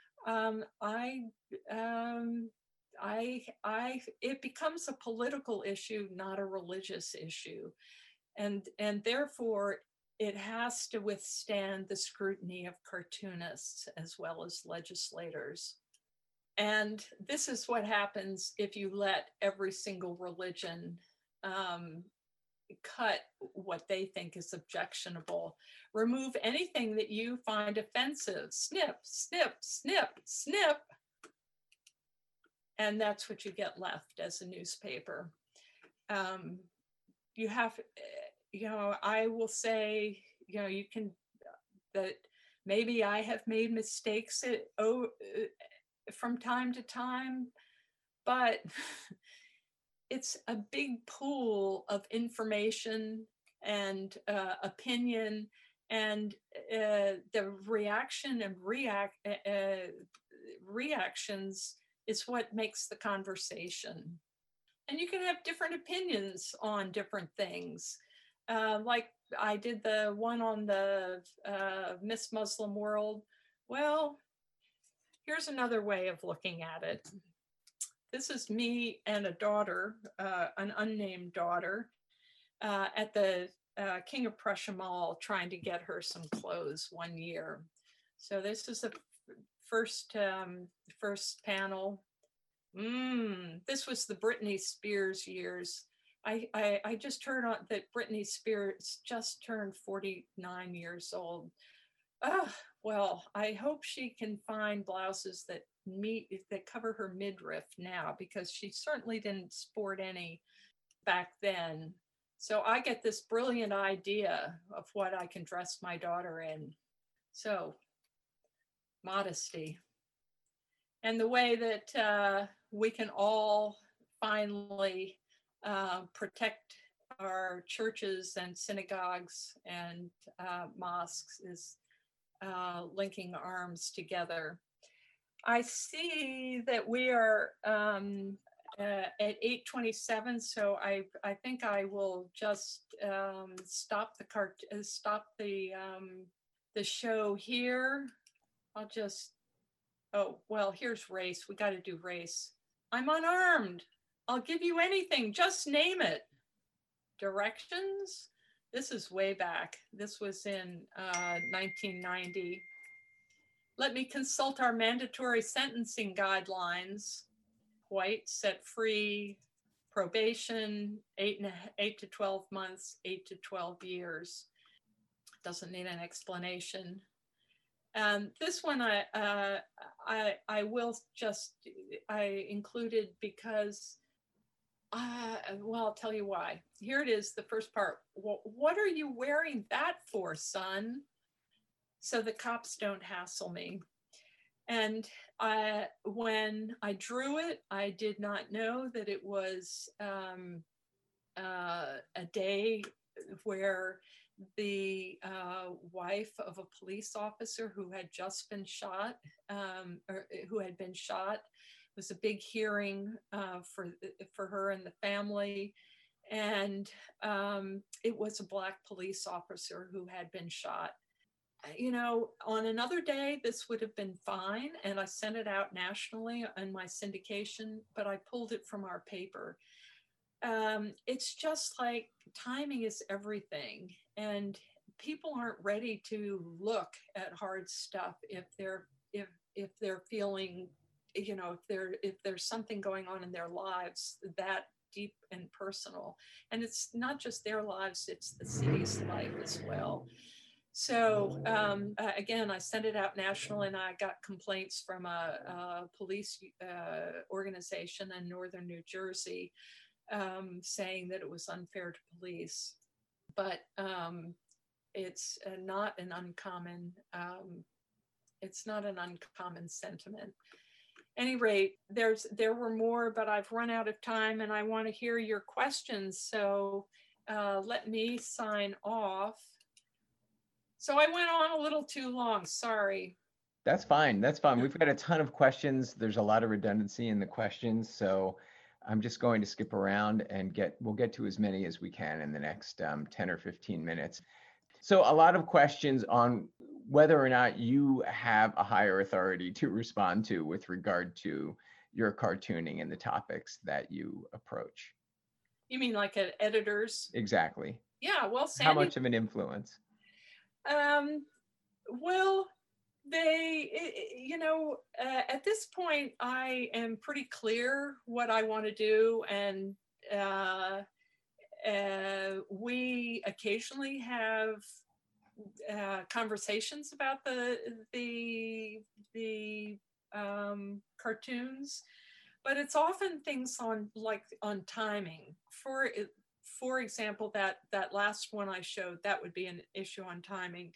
it becomes a political issue, not a religious issue. And therefore, it has to withstand the scrutiny of cartoonists as well as legislators. And this is what happens if you let every single religion cut what they think is objectionable. Remove anything that you find offensive. Snip, snip, snip, snip. And that's what you get left as a newspaper. You have, I will say, you can, that maybe I have made mistakes from time to time, but it's a big pool of information and opinion, and the reaction and reactions is what makes the conversation. And you can have different opinions on different things. Like I did the one on the Miss Muslim World. Well, here's another way of looking at it. This is me and a daughter, an unnamed daughter, at the King of Prussia Mall trying to get her some clothes one year. So this is the first panel. This was the Britney Spears years. I just heard that Britney Spears just turned 49 years old. Well, I hope she can find blouses that cover her midriff now, because she certainly didn't sport any back then. So I get this brilliant idea of what I can dress my daughter in. So, modesty. And the way that we can all finally protect our churches and synagogues and mosques is linking arms together. I see that we are at 8:27, so I think I will just stop the show here. I'll just, oh, well, here's race. We got to do race. I'm unarmed. I'll give you anything. Just name it. Directions. This is way back. This was in 1990. Let me consult our mandatory sentencing guidelines. White, set free, probation, 8 to 12 months, 8 to 12 years. Doesn't need an explanation. This one I included because, well, I'll tell you why. Here it is, the first part. What are you wearing that for, son? So the cops don't hassle me. And when I drew it, I did not know that it was a day where the wife of a police officer who had just been shot, was a big hearing for her and the family. And it was a Black police officer who had been shot. On another day, this would have been fine. And I sent it out nationally in my syndication, but I pulled it from our paper. It's just like timing is everything. And people aren't ready to look at hard stuff if they're feeling if there's something going on in their lives that deep and personal, and it's not just their lives, it's the city's life as well. So again, I sent it out national, and I got complaints from a police organization in northern New Jersey saying that it was unfair to police. But it's not an uncommon sentiment. Any rate, there were more, but I've run out of time, and I want to hear your questions. So let me sign off. So I went on a little too long. Sorry. That's fine. That's fine. We've got a ton of questions. There's a lot of redundancy in the questions, so I'm just going to skip around and we'll get to as many as we can in the next 10 or 15 minutes. So a lot of questions on whether or not you have a higher authority to respond to with regard to your cartooning and the topics that you approach. You mean like editors? Exactly. Yeah, well, Sandy. How much of an influence? Well, at this point, I am pretty clear what I want to do, and we occasionally have conversations about the cartoons, but it's often things on timing. For example, that last one I showed, that would be an issue on timing.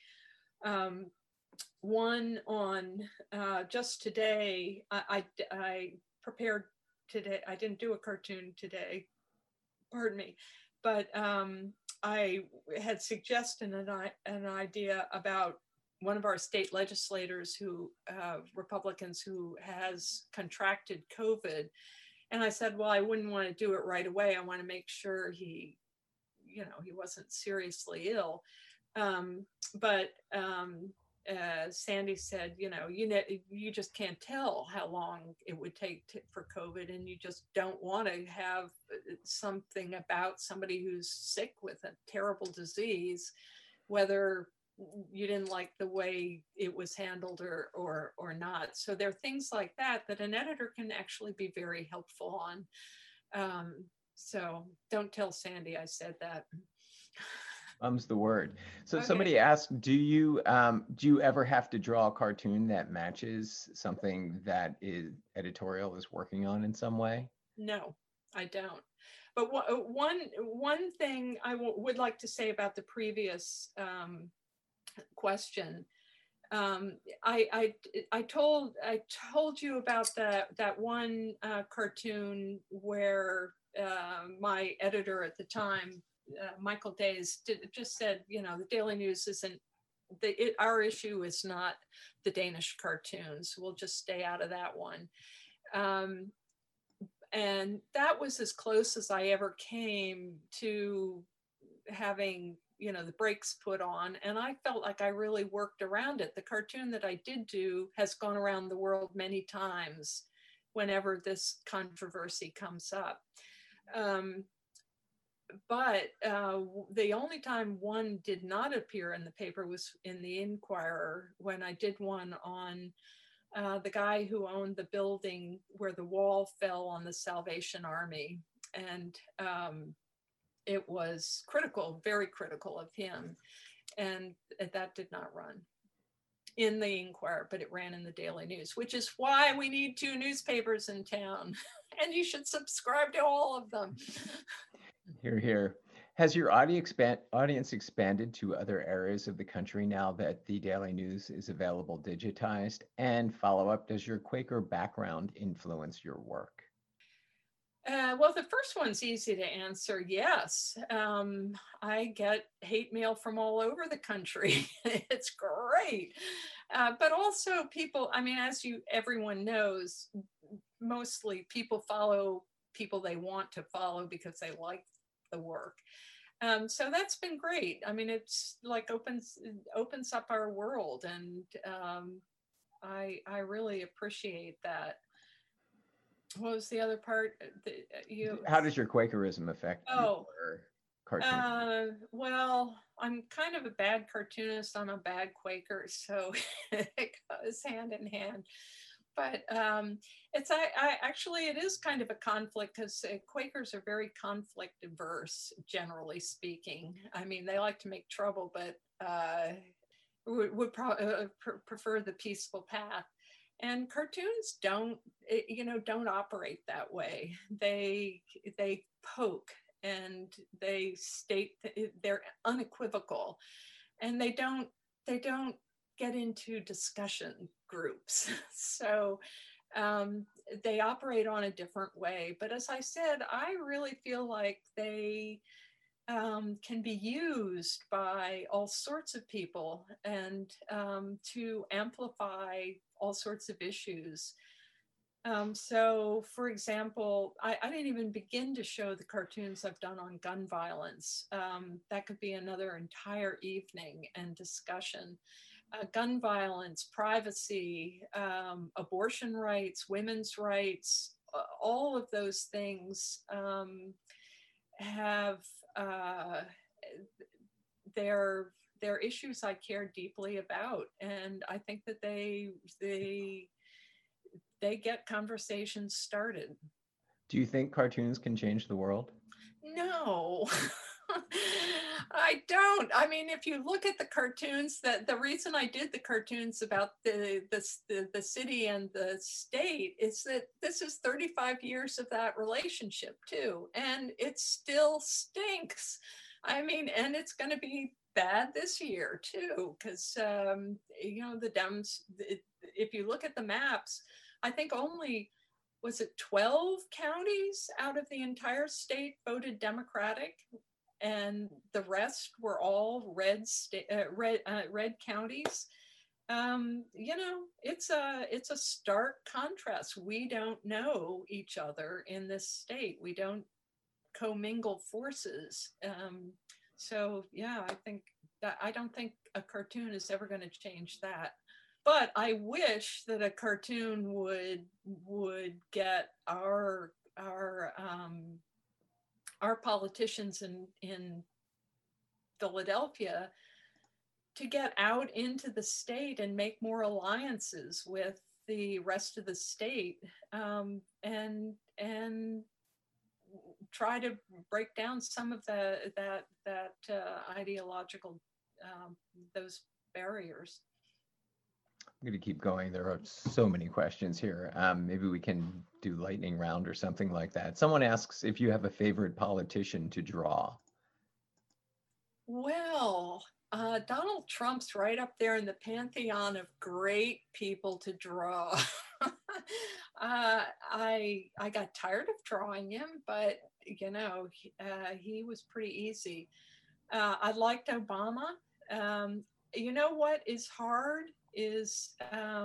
One on just today, I prepared today. I didn't do a cartoon today, pardon me, but I had suggested an idea about one of our state legislators Republicans who has contracted COVID. And I said, well, I wouldn't want to do it right away. I want to make sure he wasn't seriously ill. But Sandy said, you just can't tell how long it would take for COVID, and you just don't want to have something about somebody who's sick with a terrible disease, whether you didn't like the way it was handled or not. So there are things like that an editor can actually be very helpful on. So don't tell Sandy I said that. Mum's the word. So Okay. Somebody asked, do you ever have to draw a cartoon that matches something that editorial is working on in some way? No, I don't. But one thing I would like to say about the previous question, I told you about that one cartoon where my editor at the time, Michael Days, just said, the Daily News isn't our issue is not the Danish cartoons. We'll just stay out of that one. And that was as close as I ever came to having, the brakes put on. And I felt like I really worked around it. The cartoon that I did do has gone around the world many times whenever this controversy comes up. But the only time one did not appear in the paper was in the Inquirer, when I did one on the guy who owned the building where the wall fell on the Salvation Army. And it was critical, very critical of him. And that did not run in the Inquirer, but it ran in the Daily News, which is why we need 2 newspapers in town. And you should subscribe to all of them. Hear, hear. Has your audience expanded to other areas of the country now that the Daily News is available digitized? And follow up, does your Quaker background influence your work? Well, the first one's easy to answer. Yes. I get hate mail from all over the country. It's great. But also people, as everyone knows, mostly people follow people they want to follow because they like the work. So that's been great. It's like opens up our world, and I really appreciate that. What was the other part? How does your Quakerism affect your cartoon? Well, I'm kind of a bad cartoonist. I'm a bad Quaker, so it goes hand in hand. But actually, it is kind of a conflict because Quakers are very conflict averse, generally speaking. I mean, they like to make trouble, but would prefer the peaceful path. And cartoons don't operate that way. They poke and they state that they're unequivocal, and they don't get into discussion groups. So they operate on a different way. But as I said, I really feel like they can be used by all sorts of people and to amplify all sorts of issues. So, for example, I didn't even begin to show the cartoons I've done on gun violence. That could be another entire evening and discussion. Gun violence, privacy, abortion rights, women's rights, all of those things have they're issues I care deeply about, and I think that they get conversations started. Do you think cartoons can change the world? No. I don't. I mean, if you look at the cartoons, that the reason I did the cartoons about the city and the state is that this is 35 years of that relationship too, and it still stinks. I mean, and it's going to be bad this year too, because the Dems. If you look at the maps, I think only, was it 12 counties out of the entire state voted Democratic, and the rest were all red counties. It's a stark contrast. We don't know each other in this state. We don't commingle forces. So yeah, I don't think a cartoon is ever going to change that. But I wish that a cartoon would get our politicians in Philadelphia to get out into the state and make more alliances with the rest of the state, and try to break down some of that ideological those barriers. I'm going to keep going. There are so many questions here. Maybe we can do lightning round or something like that. Someone asks if you have a favorite politician to draw. Well, Donald Trump's right up there in the pantheon of great people to draw. I got tired of drawing him, but he was pretty easy. I liked Obama. You know what is hard is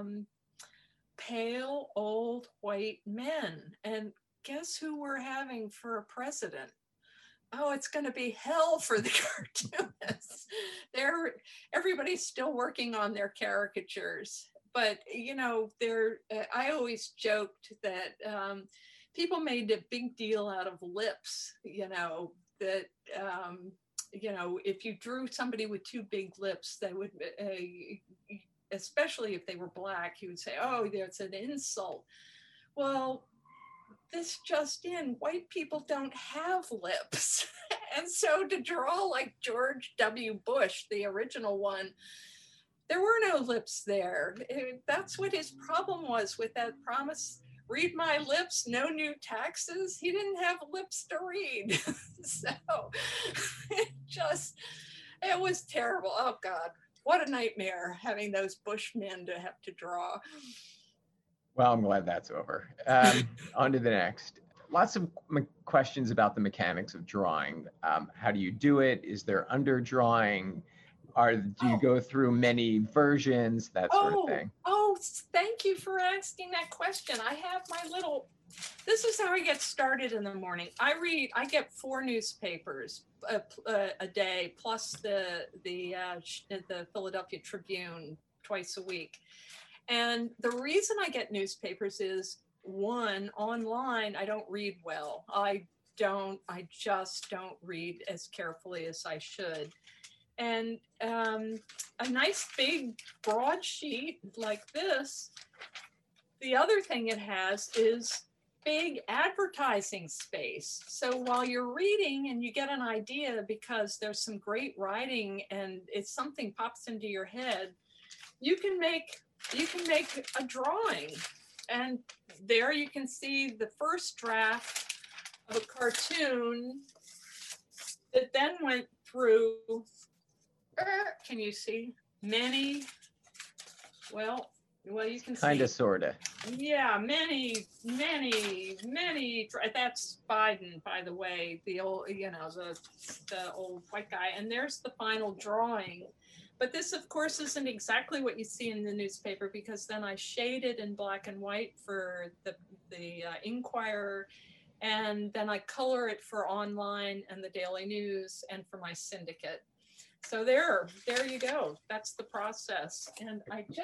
pale old white men, and guess who we're having for a president? Oh, it's going to be hell for the cartoonists. Everybody's still working on their caricatures, but I always joked that people made a big deal out of lips. That if you drew somebody with two big lips, they would, especially if they were Black, you would say, "Oh, it's an insult." Well, this just in, white people don't have lips. And so to draw like George W. Bush, the original one, there were no lips there. That's what his problem was with that promise. Read my lips, no new taxes. He didn't have lips to read. So it was terrible. Oh God, what a nightmare having those Bushmen to have to draw. Well, I'm glad that's over. On to the next. Lots of questions about the mechanics of drawing. How do you do it? Is there underdrawing? Do you go through many versions, that sort of thing? Oh, thank you for asking that question. I have this is how I get started in the morning. I get 4 newspapers a day, plus the Philadelphia Tribune twice a week. And the reason I get newspapers is, one, online, I don't read well. I just don't read as carefully as I should. And a nice big broadsheet like this the other thing it has is big advertising space. So while you're reading and you get an idea because there's some great writing and it's something pops into your head, you can make a drawing. And there you can see the first draft of a cartoon that then went through, can you see, many, well, you can see. Kind of, sort of. Yeah, many, that's Biden, by the way, the old, the old white guy. And there's the final drawing. But this, of course, isn't exactly what you see in the newspaper, because then I shaded in black and white for the Inquirer, and then I color it for online and the Daily News and for my syndicate. So there you go. That's the process. And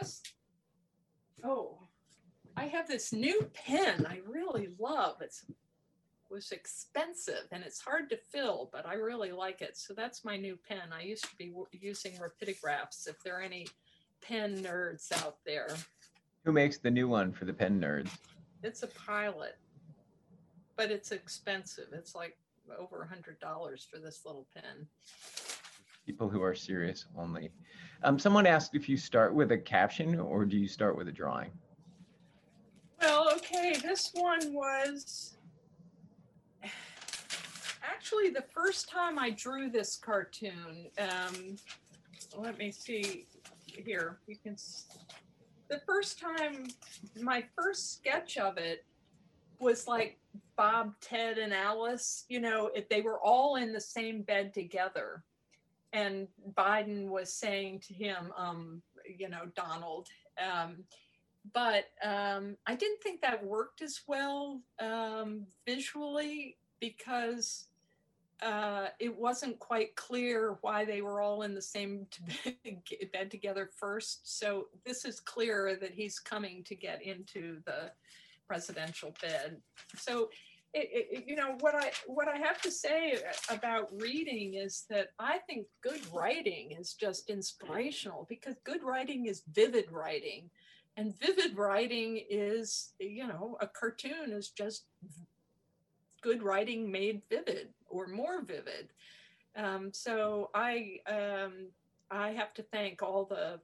I have this new pen I really love. It was expensive and it's hard to fill, but I really like it. So that's my new pen. I used to be using Rapidographs, if there are any pen nerds out there. Who makes the new one for the pen nerds? It's a Pilot, but it's expensive. It's like over $100 for this little pen. People who are serious only. Someone asked if you start with a caption or do you start with a drawing? Well, okay, this one was actually the first time I drew this cartoon. Let me see here. You can. The first time, my first sketch of it was like Bob, Ted, and Alice. They were all in the same bed together. And Biden was saying to him, Donald. But I didn't think that worked as well visually, because it wasn't quite clear why they were all in the same bed together first. So this is clear that he's coming to get into the presidential bed. So what I have to say about reading is that I think good writing is just inspirational, because good writing is vivid writing. And vivid writing is, a cartoon is just good writing made vivid or more vivid. So I have to thank all the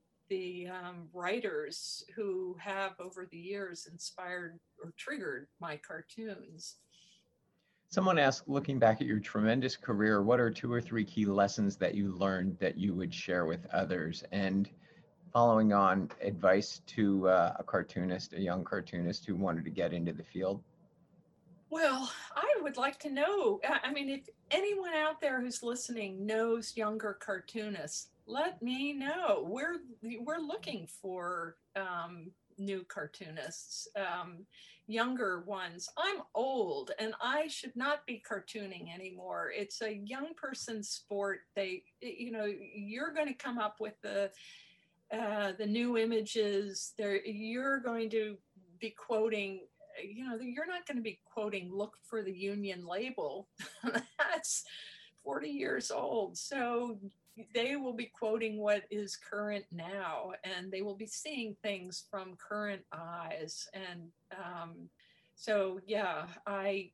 writers who have over the years inspired or triggered my cartoons. Someone asked, looking back at your tremendous career, what are 2 or 3 key lessons that you learned that you would share with others? And following on advice to a young cartoonist who wanted to get into the field? Well, I would like to know, if anyone out there who's listening knows younger cartoonists, let me know. We're looking for new cartoonists, younger ones. I'm old and I should not be cartooning anymore. It's a young person's sport. You're going to come up with the new images. You're going to be quoting, you're not going to be quoting "Look for the Union label." That's 40 years old. So they will be quoting what is current now, and they will be seeing things from current eyes. And so, yeah, I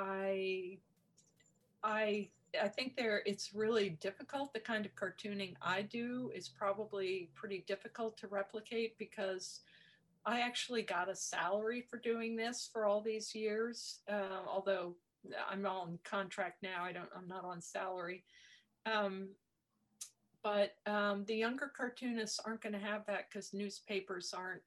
think it's really difficult. The kind of cartooning I do is probably pretty difficult to replicate, because I actually got a salary for doing this for all these years. Although I'm on contract now, I'm not on salary. But the younger cartoonists aren't going to have that, because newspapers aren't,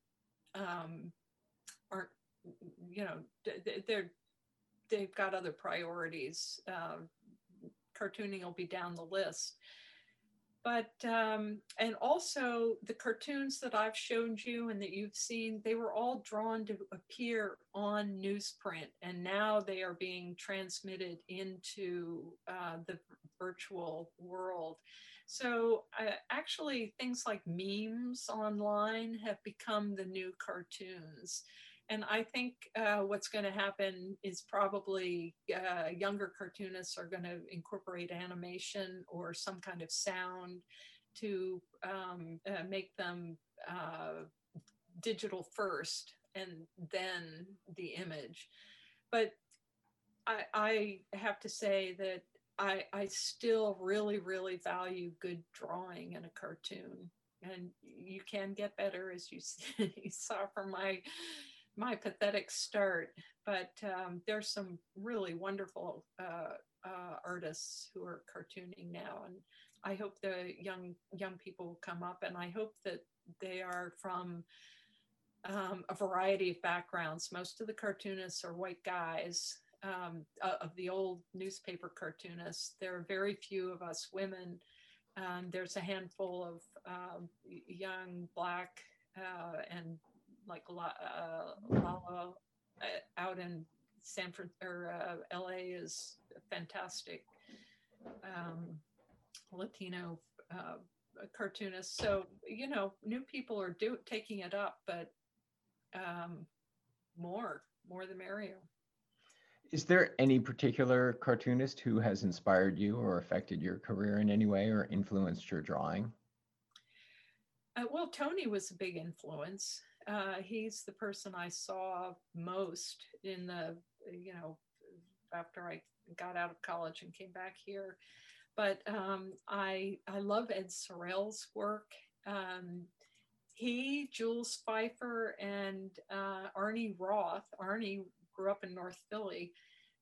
they've got other priorities. Cartooning will be down the list. But, and also the cartoons that I've shown you and that you've seen, they were all drawn to appear on newsprint, and now they are being transmitted into the virtual world. So actually things like memes online have become the new cartoons. And I think what's going to happen is probably younger cartoonists are going to incorporate animation or some kind of sound to make them digital first. and then the image. But I have to say that I still really, really value good drawing in a cartoon. And you can get better, as you saw from my pathetic start. But there's some really wonderful artists who are cartooning now, and I hope the young people will come up, and I hope that they are from a variety of backgrounds. Most of the cartoonists are white guys. Of the old newspaper cartoonists, there are very few of us women. There's a handful of young Black and like Lala out in San Francisco or LA is fantastic. Latino cartoonists. So, you know, new people are taking it up, but more the merrier. Is there any particular cartoonist who has inspired you or affected your career in any way or influenced your drawing? Well, Tony was a big influence. He's the person I saw most in the, you know, after I got out of college and came back here. But I love Ed Sorel's work. He, Jules Pfeiffer, and Arnie Roth. Arnie grew up in North Philly.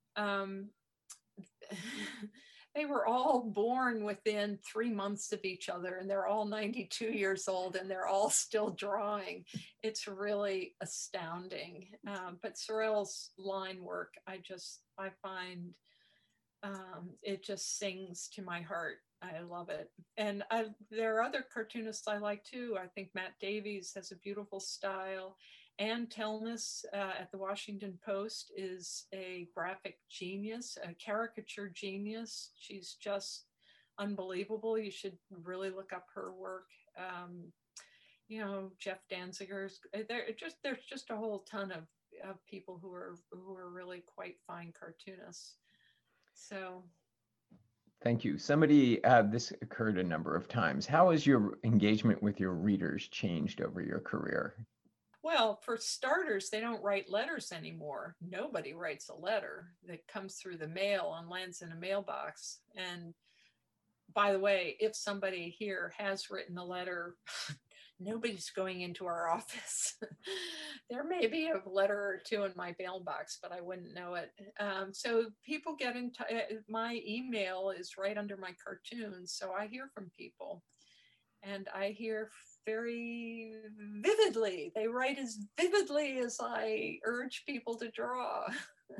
They were all born within 3 months of each other, and they're all 92 years old, and they're all still drawing. It's really astounding. But Sorel's line work, I find it just sings to my heart. I love it. And there are other cartoonists I like too. I think Matt Davies has a beautiful style. Ann Telnis at the Washington Post is a graphic genius, a caricature genius. She's just unbelievable. You should really look up her work. You know, Jeff Danziger's. There's just a whole ton of people who are really quite fine cartoonists. So. Thank you. This occurred a number of times. How has your engagement with your readers changed over your career? Well, for starters, they don't write letters anymore. Nobody writes a letter that comes through the mail and lands in a mailbox. And by the way, if somebody here has written a letter, nobody's going into our office. There may be a letter or two in my mailbox, but I wouldn't know it. So people get in touch. My email is right under my cartoons, so I hear from people. And I hear very vividly. They write as vividly as I urge people to draw.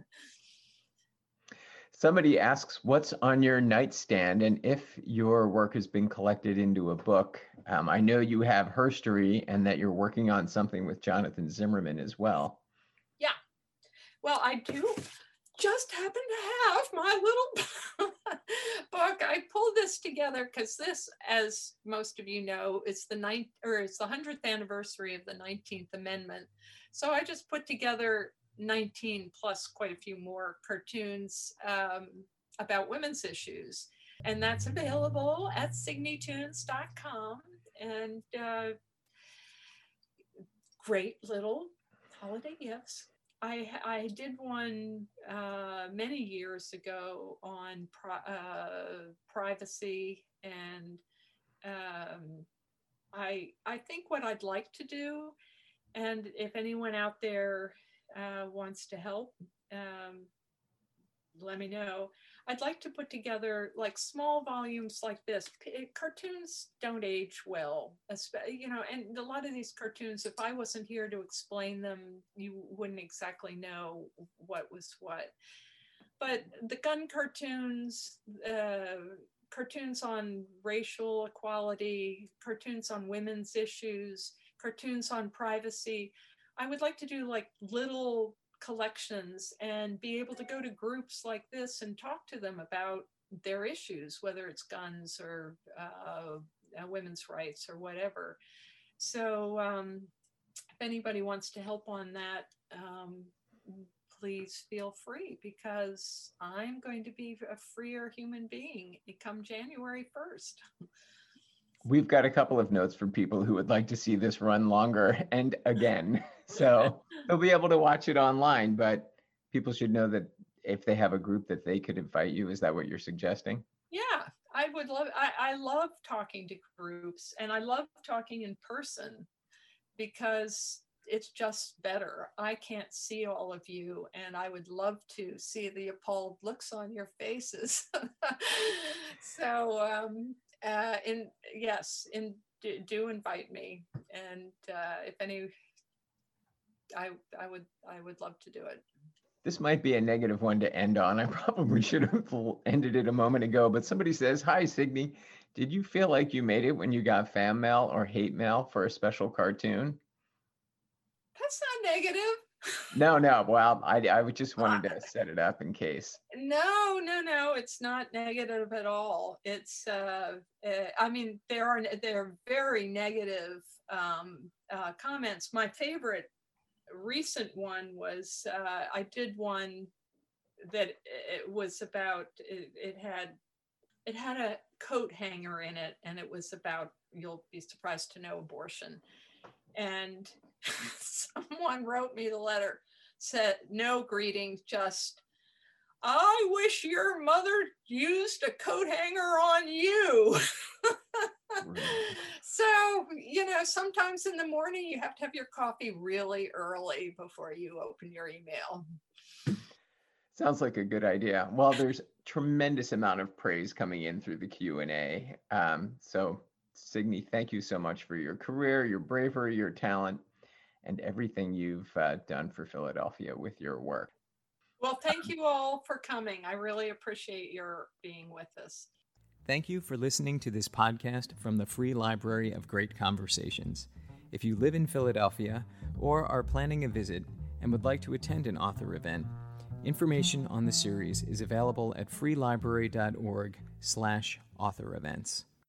Somebody asks, what's on your nightstand? And if your work has been collected into a book, I know you have Herstory and that you're working on something with Jonathan Zimmerman as well. Yeah. Well, I do just happen to have my little book. I pulled this together because this, as most of you know, it's the 100th anniversary of the 19th Amendment. So I just put together 19 plus quite a few more cartoons about women's issues. And that's available at signytunes.com. And great little holiday gifts. I did one many years ago on privacy, and I think what I'd like to do, and if anyone out there wants to help, let me know. I'd like to put together like small volumes like this. Cartoons don't age well, you know, and a lot of these cartoons, if I wasn't here to explain them, you wouldn't exactly know what was what. But the gun cartoons, cartoons on racial equality, cartoons on women's issues, cartoons on privacy, I would like to do like little collections and be able to go to groups like this and talk to them about their issues, whether it's guns or women's rights or whatever. So if anybody wants to help on that, please feel free, because I'm going to be a freer human being come January 1st. We've got a couple of notes for people who would like to see this run longer and again. So they'll be able to watch it online, but people should know that if they have a group that they could invite you. Is that what you're suggesting? Yeah, I would love, I love talking to groups, and I love talking in person because it's just better. I can't see all of you, and I would love to see the appalled looks on your faces. So, do invite me, and if any, I would love to do it. This might be a negative one to end on. I probably should have ended it a moment ago, but somebody says, "Hi, Signe. Did you feel like you made it when you got fan mail or hate mail for a special cartoon?" That's not negative. No. Well, I would just wanted to set it up in case. No, it's not negative at all. It's, I mean, there are very negative comments. My favorite recent one was, I did one that it was about, it had a coat hanger in it, and it was about, you'll be surprised to know, abortion. And someone wrote me the letter, said, "No greetings, just, I wish your mother used a coat hanger on you." So, sometimes in the morning you have to have your coffee really early before you open your email. Sounds like a good idea. Well, there's tremendous amount of praise coming in through the Q&A. So Signe, thank you so much for your career, your bravery, your talent, and everything you've done for Philadelphia with your work. Well, thank you all for coming. I really appreciate your being with us. Thank you for listening to this podcast from the Free Library of Great Conversations. If you live in Philadelphia or are planning a visit and would like to attend an author event, information on the series is available at freelibrary.org/author events.